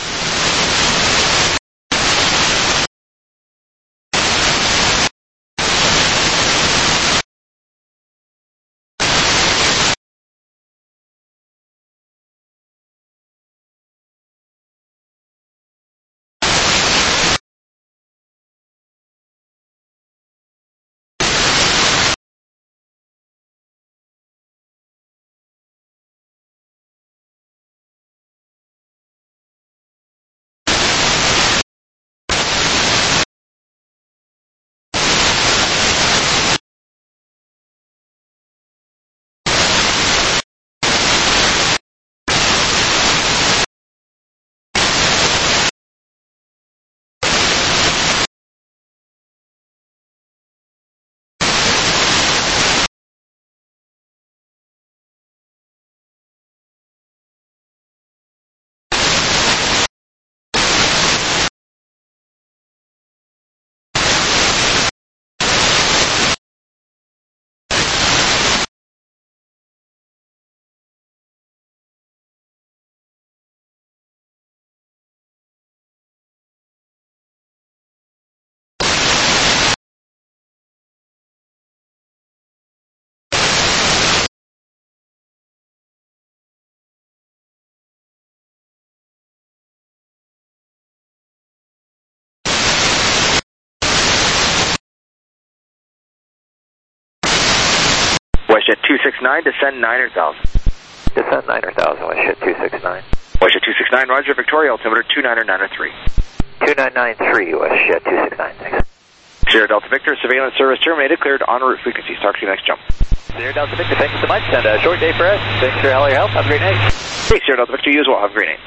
WestJet 269, descend 9,000. Descend 9,000, WestJet 269. WestJet 269, Roger, Victoria, altimeter 2993. 2993, WestJet 269, thanks. Sierra Delta Victor, surveillance service terminated, cleared en route frequencies. Talk to you next jump. Sierra Delta Victor, thank you so much, and a short day for us. Thanks for all your help. Have a great night. Hey, Sierra Delta Victor, you as well. Have a great night.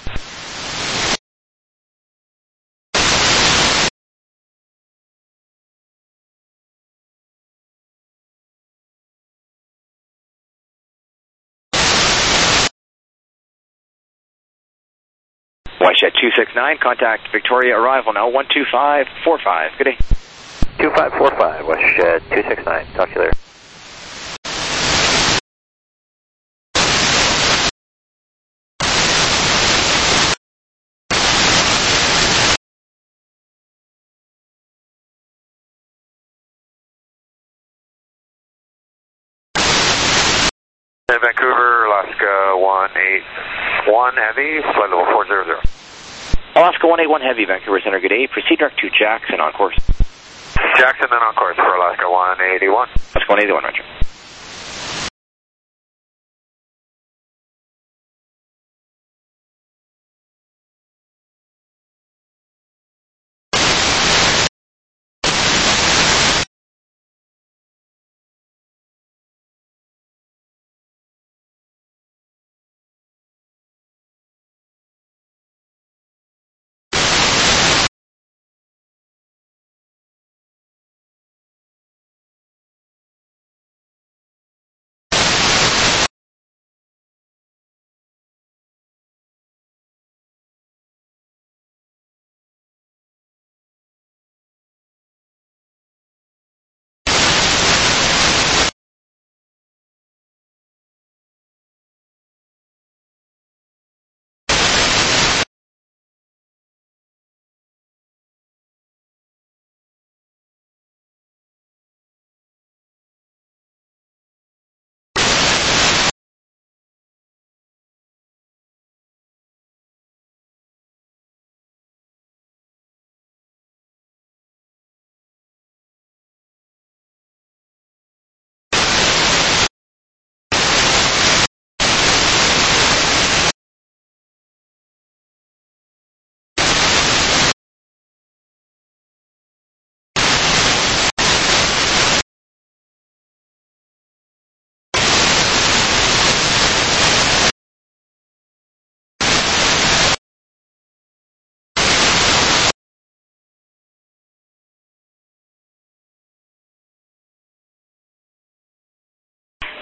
WestJet 269, contact Victoria arrival now, 12545. Good day. 2545, WestJet 269. Talk to you later. Vancouver, Alaska 181 Heavy, flight level 400. Alaska 181 Heavy, Vancouver Center, good day. Proceed direct to Jackson on course. Jackson then on course for Alaska 181. Alaska 181, Roger.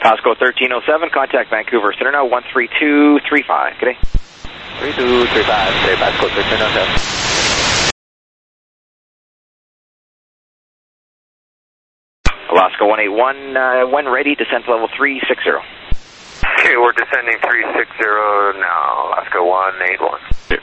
Pasco 1307, contact Vancouver Center now, 13235. Good day. 3235, say Pasco 1307. Alaska 181, when ready, descent level 360. Okay, we're descending 360 now, Alaska 181.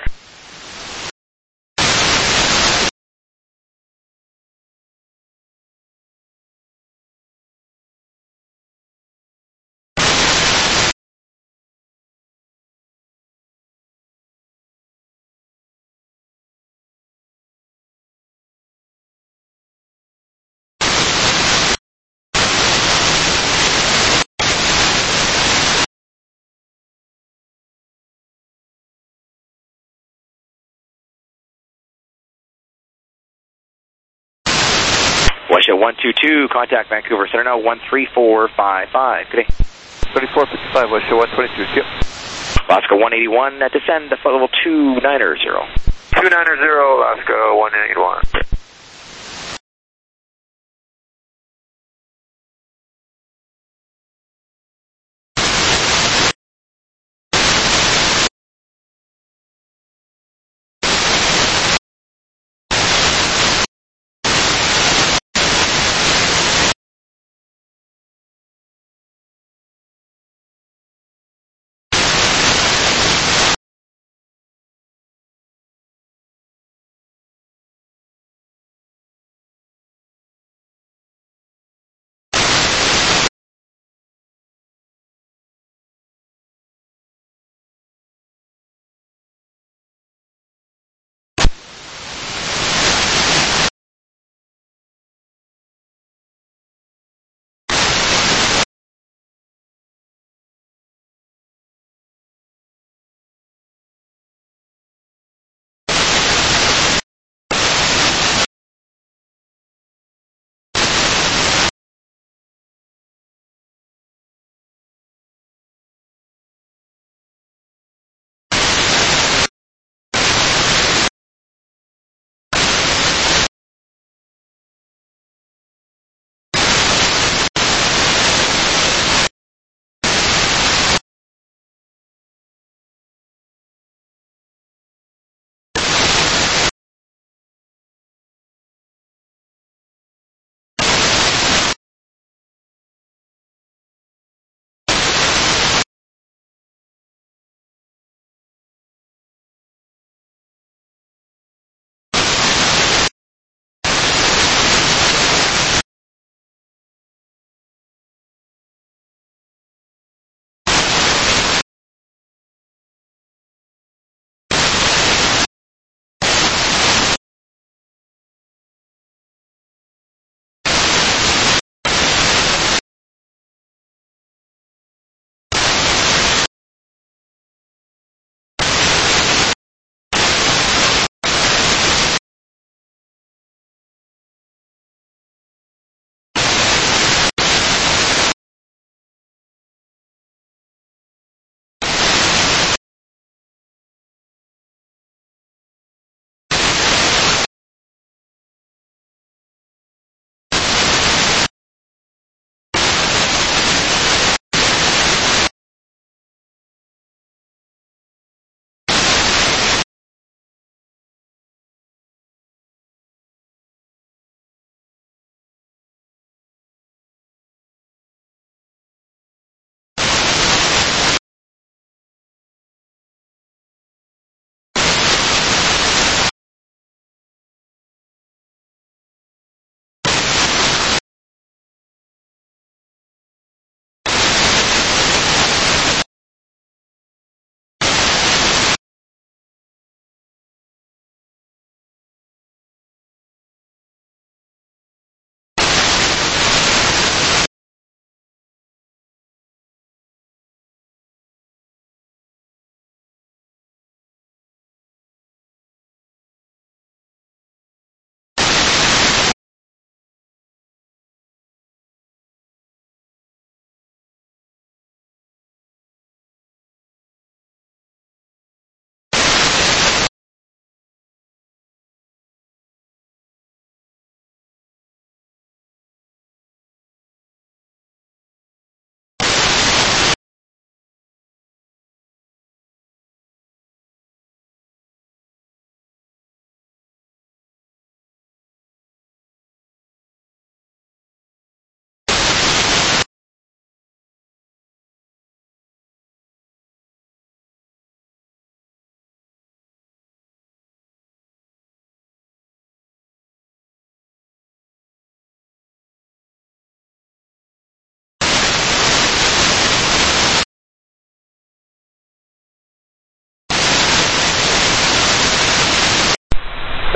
West 122, contact Vancouver Center now, 13455. Good day. 3455, West 122, yep. Alaska 181, descend to flight level 290. 290, Alaska 181.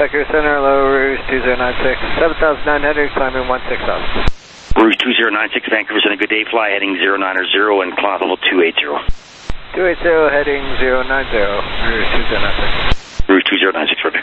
Vancouver Center, low Rouge 2096, 7,900, climbing 16,000. Rouge 2096, Vancouver Center, good day, fly heading 090 and climb level 280. 280, heading 090, Rouge 2096. Rouge 2096, roger.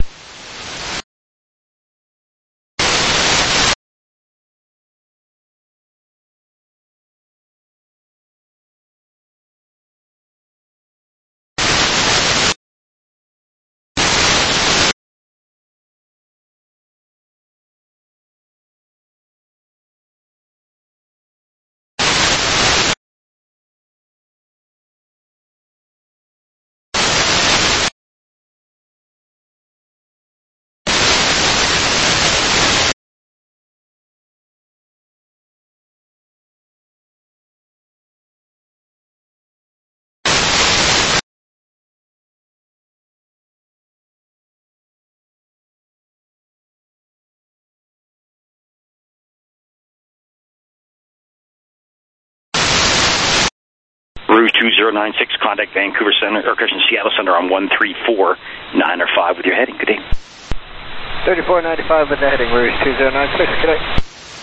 Rouge 2096, contact Vancouver Center, or Seattle Center on 134.905 with your heading. Good day. 3495 with the heading, Rouge 2096, good day.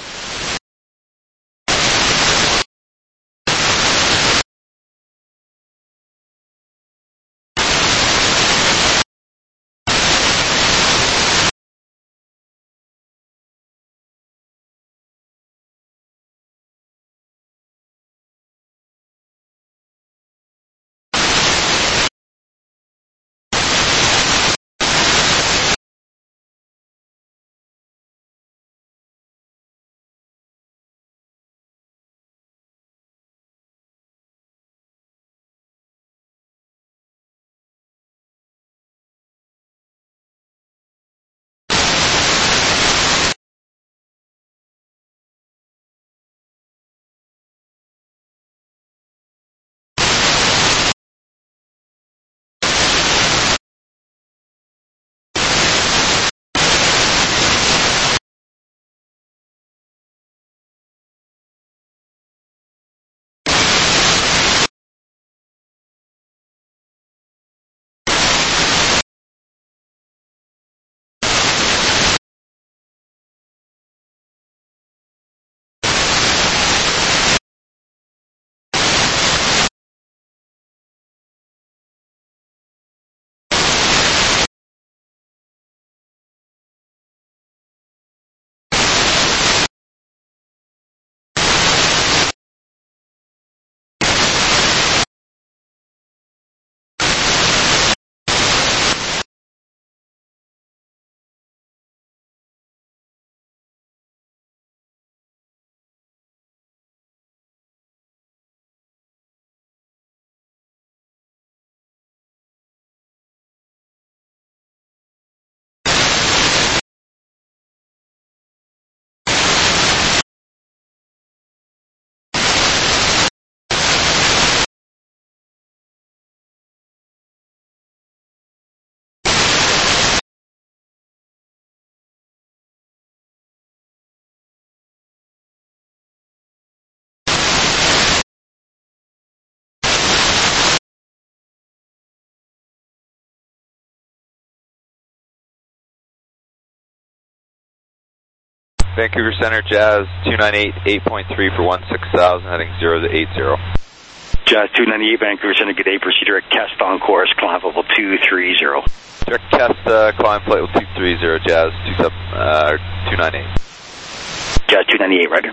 Vancouver Center, Jazz 298, 8.3 for 16,000, heading 0 to 80. Jazz 298, Vancouver Center, good day, proceed direct test on course, climb level 230. Direct test, climb flight level 230, Jazz 298. Jazz 298, right.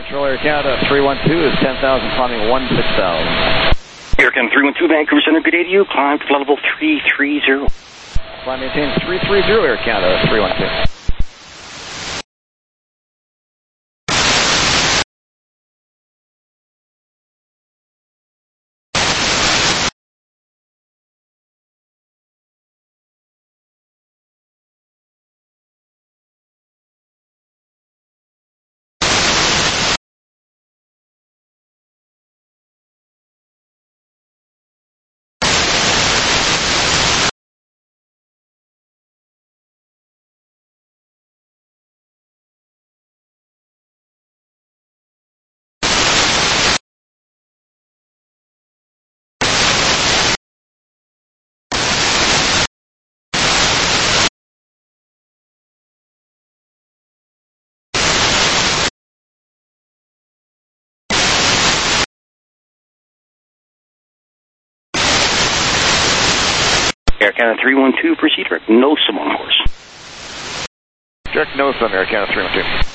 Central Air Canada 312 is 10,000, climbing 16,000. Air Canada 312, Vancouver Center, good day to you. Climb to flight level 330. Climb maintain 330, Air Canada 312. Air Canada 312, proceed direct NOSAM on course. Direct NOSAM, Air Canada 312.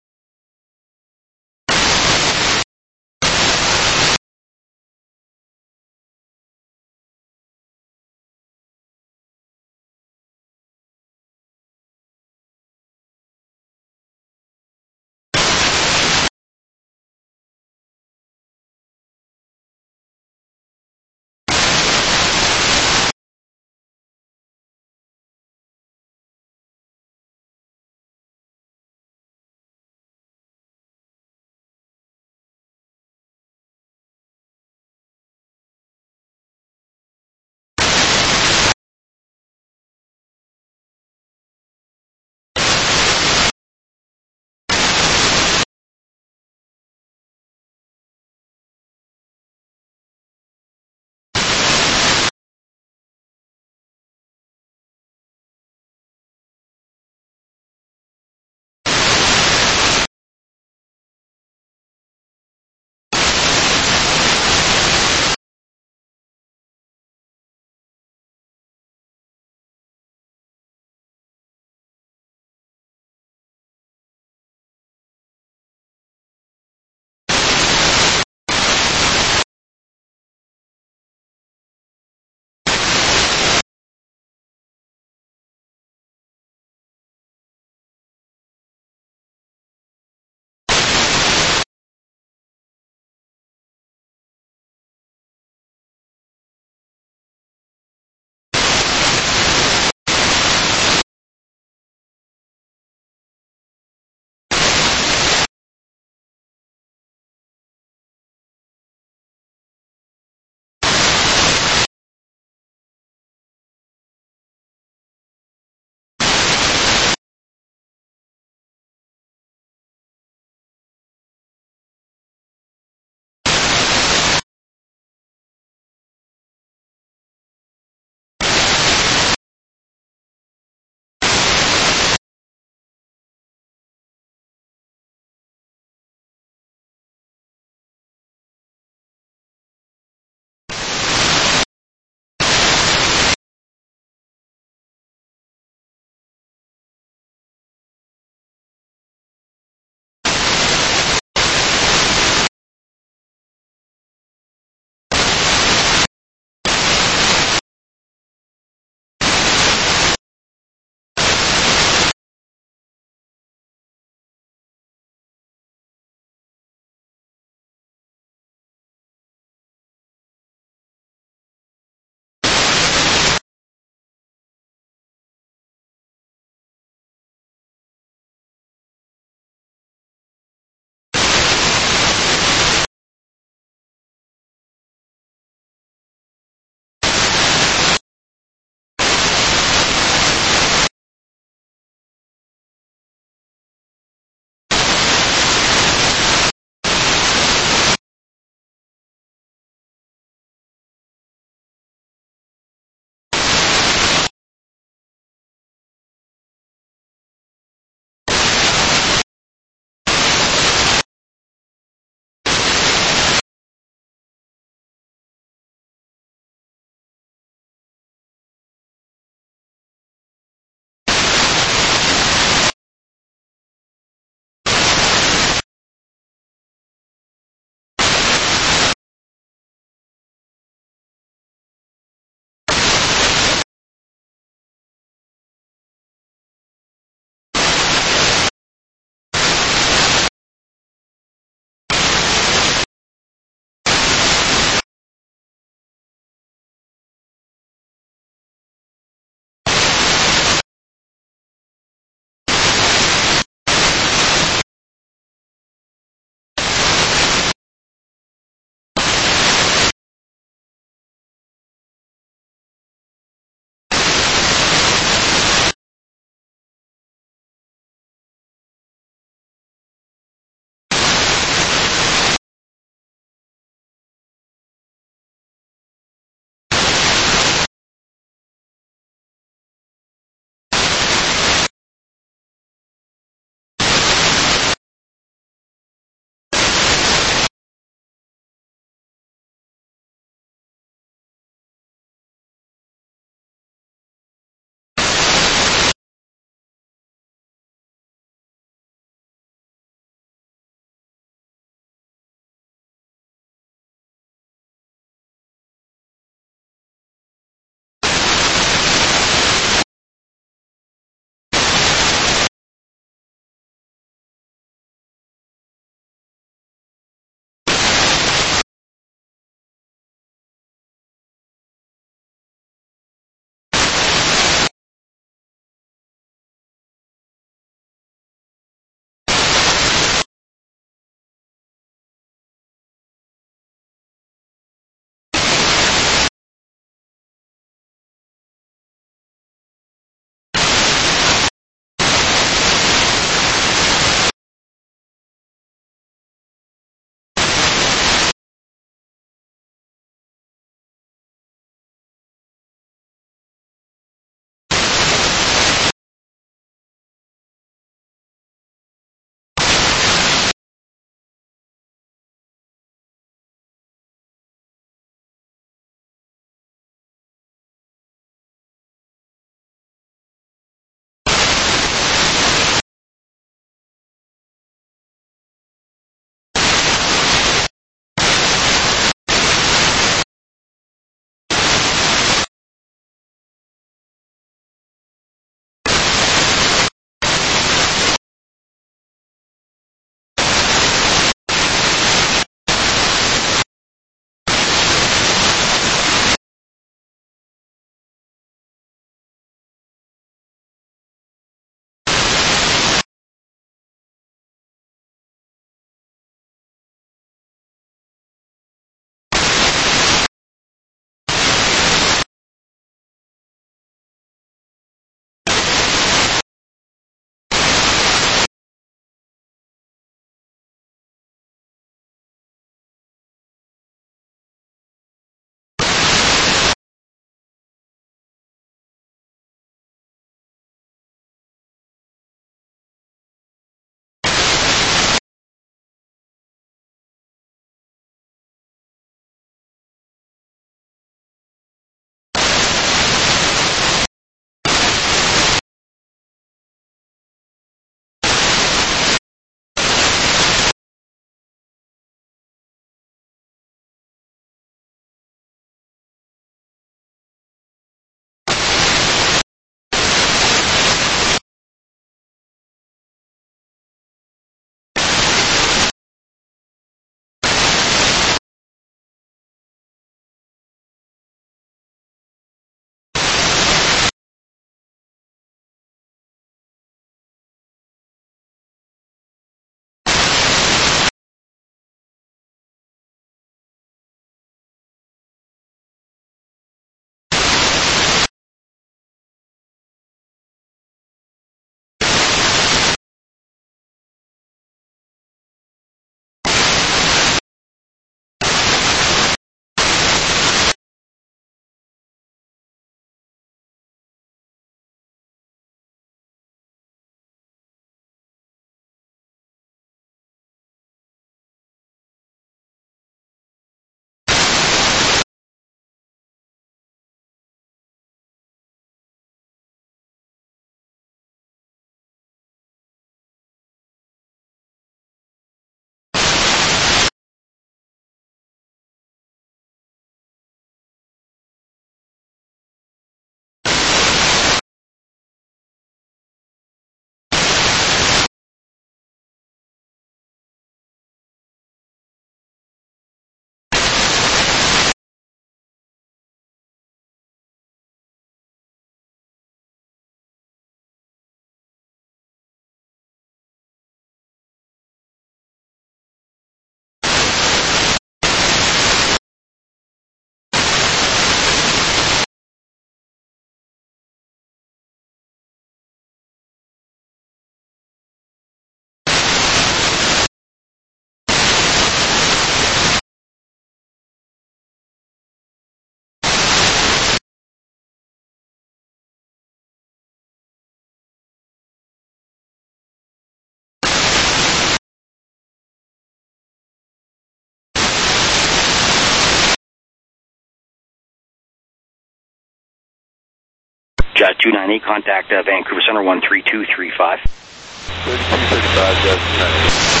Jazz 298, contact Vancouver Center 13235. 3265, Jazz 298.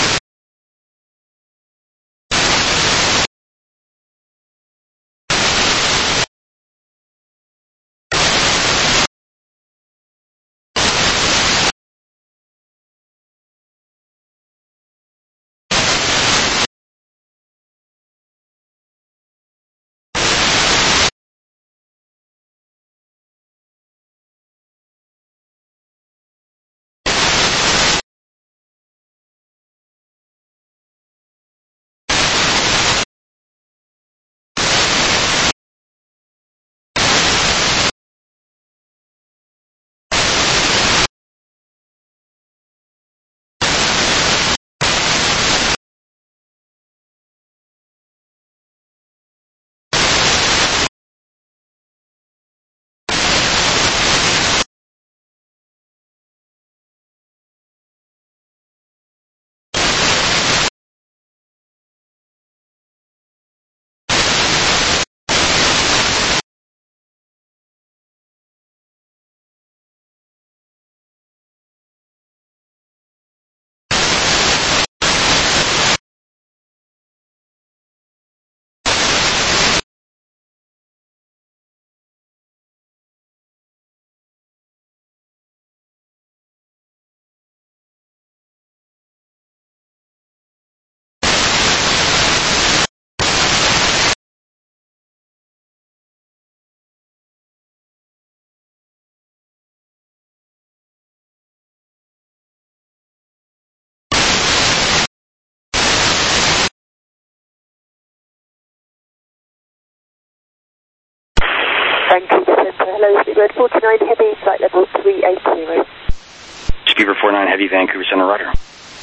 Vancouver Center, hello, Speedbird 49 Heavy, flight level 380. Speedbird 49 Heavy, Vancouver Center, roger.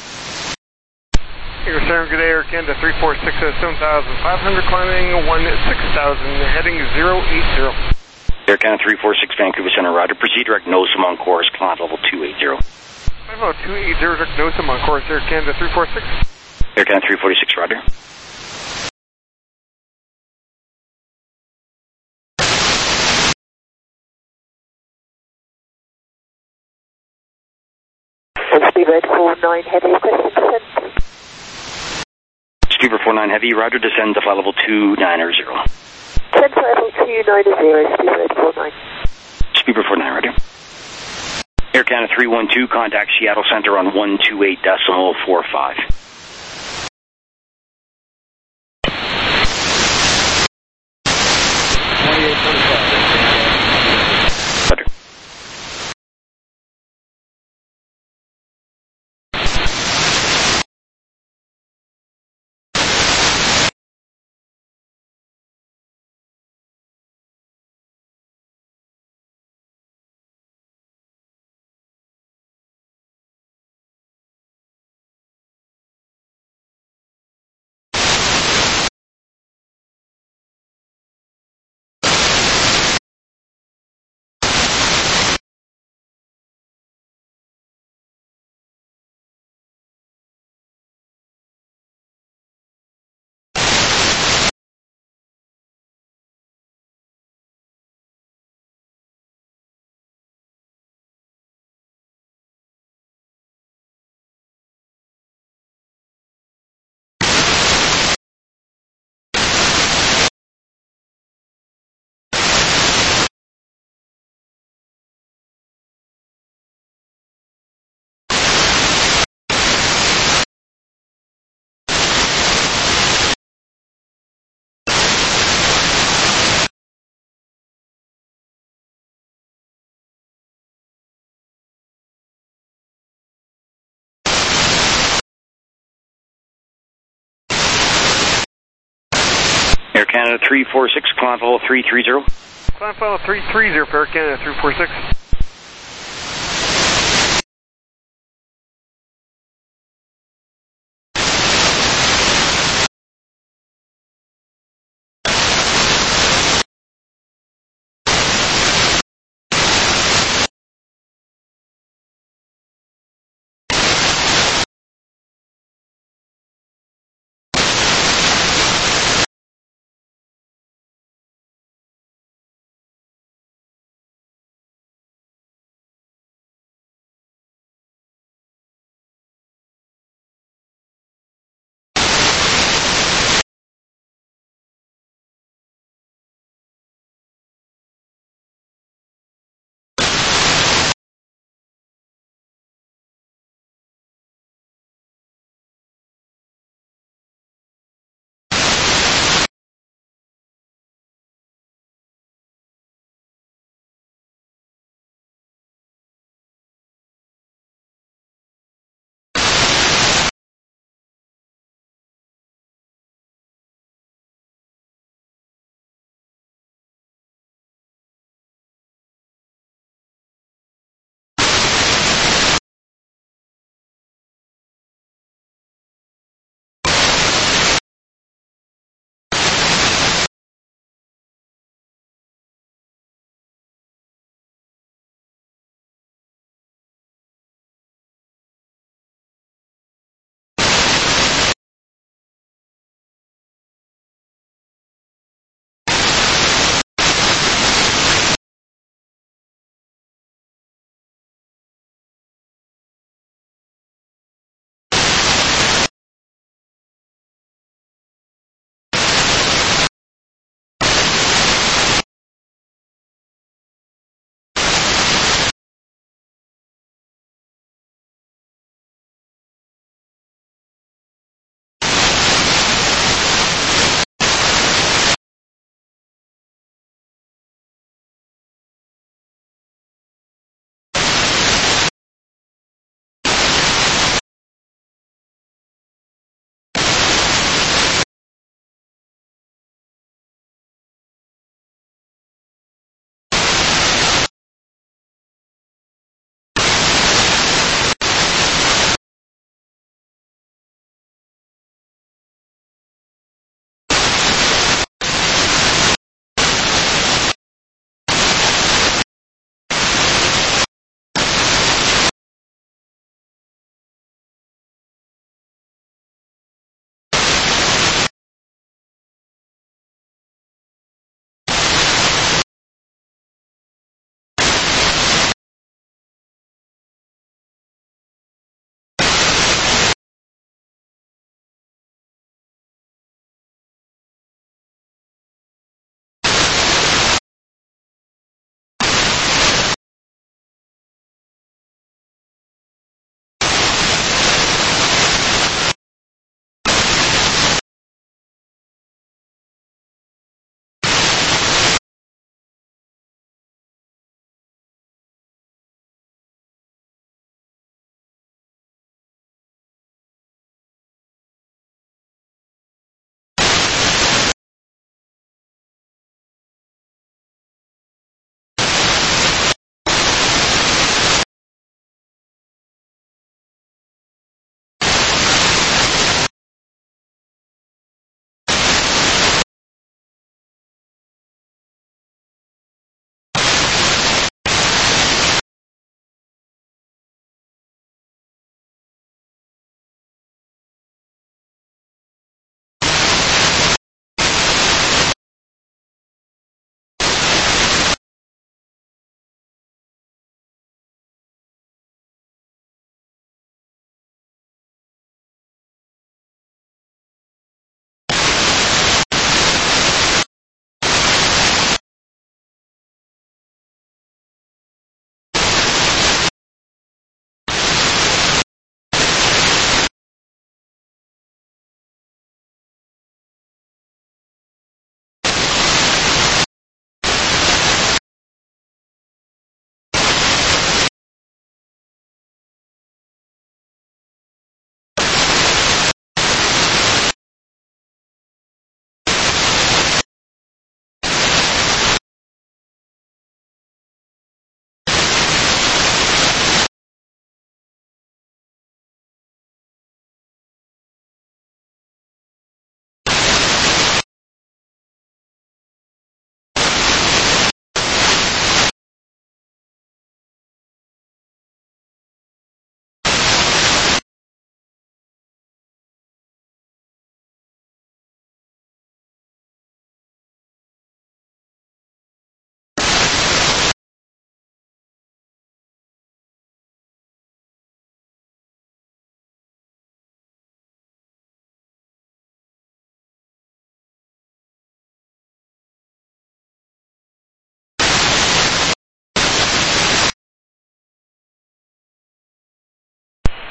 Vancouver Center, good day, Air Canada 346 7,500, climbing 16,000, heading 080. Air Canada 346 Vancouver Center, roger. Proceed direct NOSAM on course, climb level 280. Climb level 280, direct NOSAM on course, Air Canada 346. Air Canada 346, roger. Speedbird 49 Heavy, requesting descent. Speedbird 49 Heavy, roger, descend to flight level 290. Descend to level 290, Speedbird 49. Speedbird 49, roger. Air Canada 312, contact Seattle Center on 128.45. Air Canada 346, climb level 330. Climb level 330 for Air Canada 346.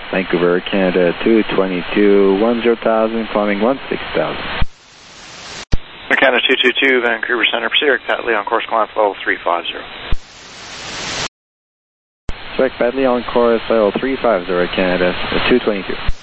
Vancouver, Canada 222, 10,000, climbing 16,000. Canada 222, Vancouver Center, proceed Badly on course, climb level 350. Select Badly on course, level 350, Canada 222.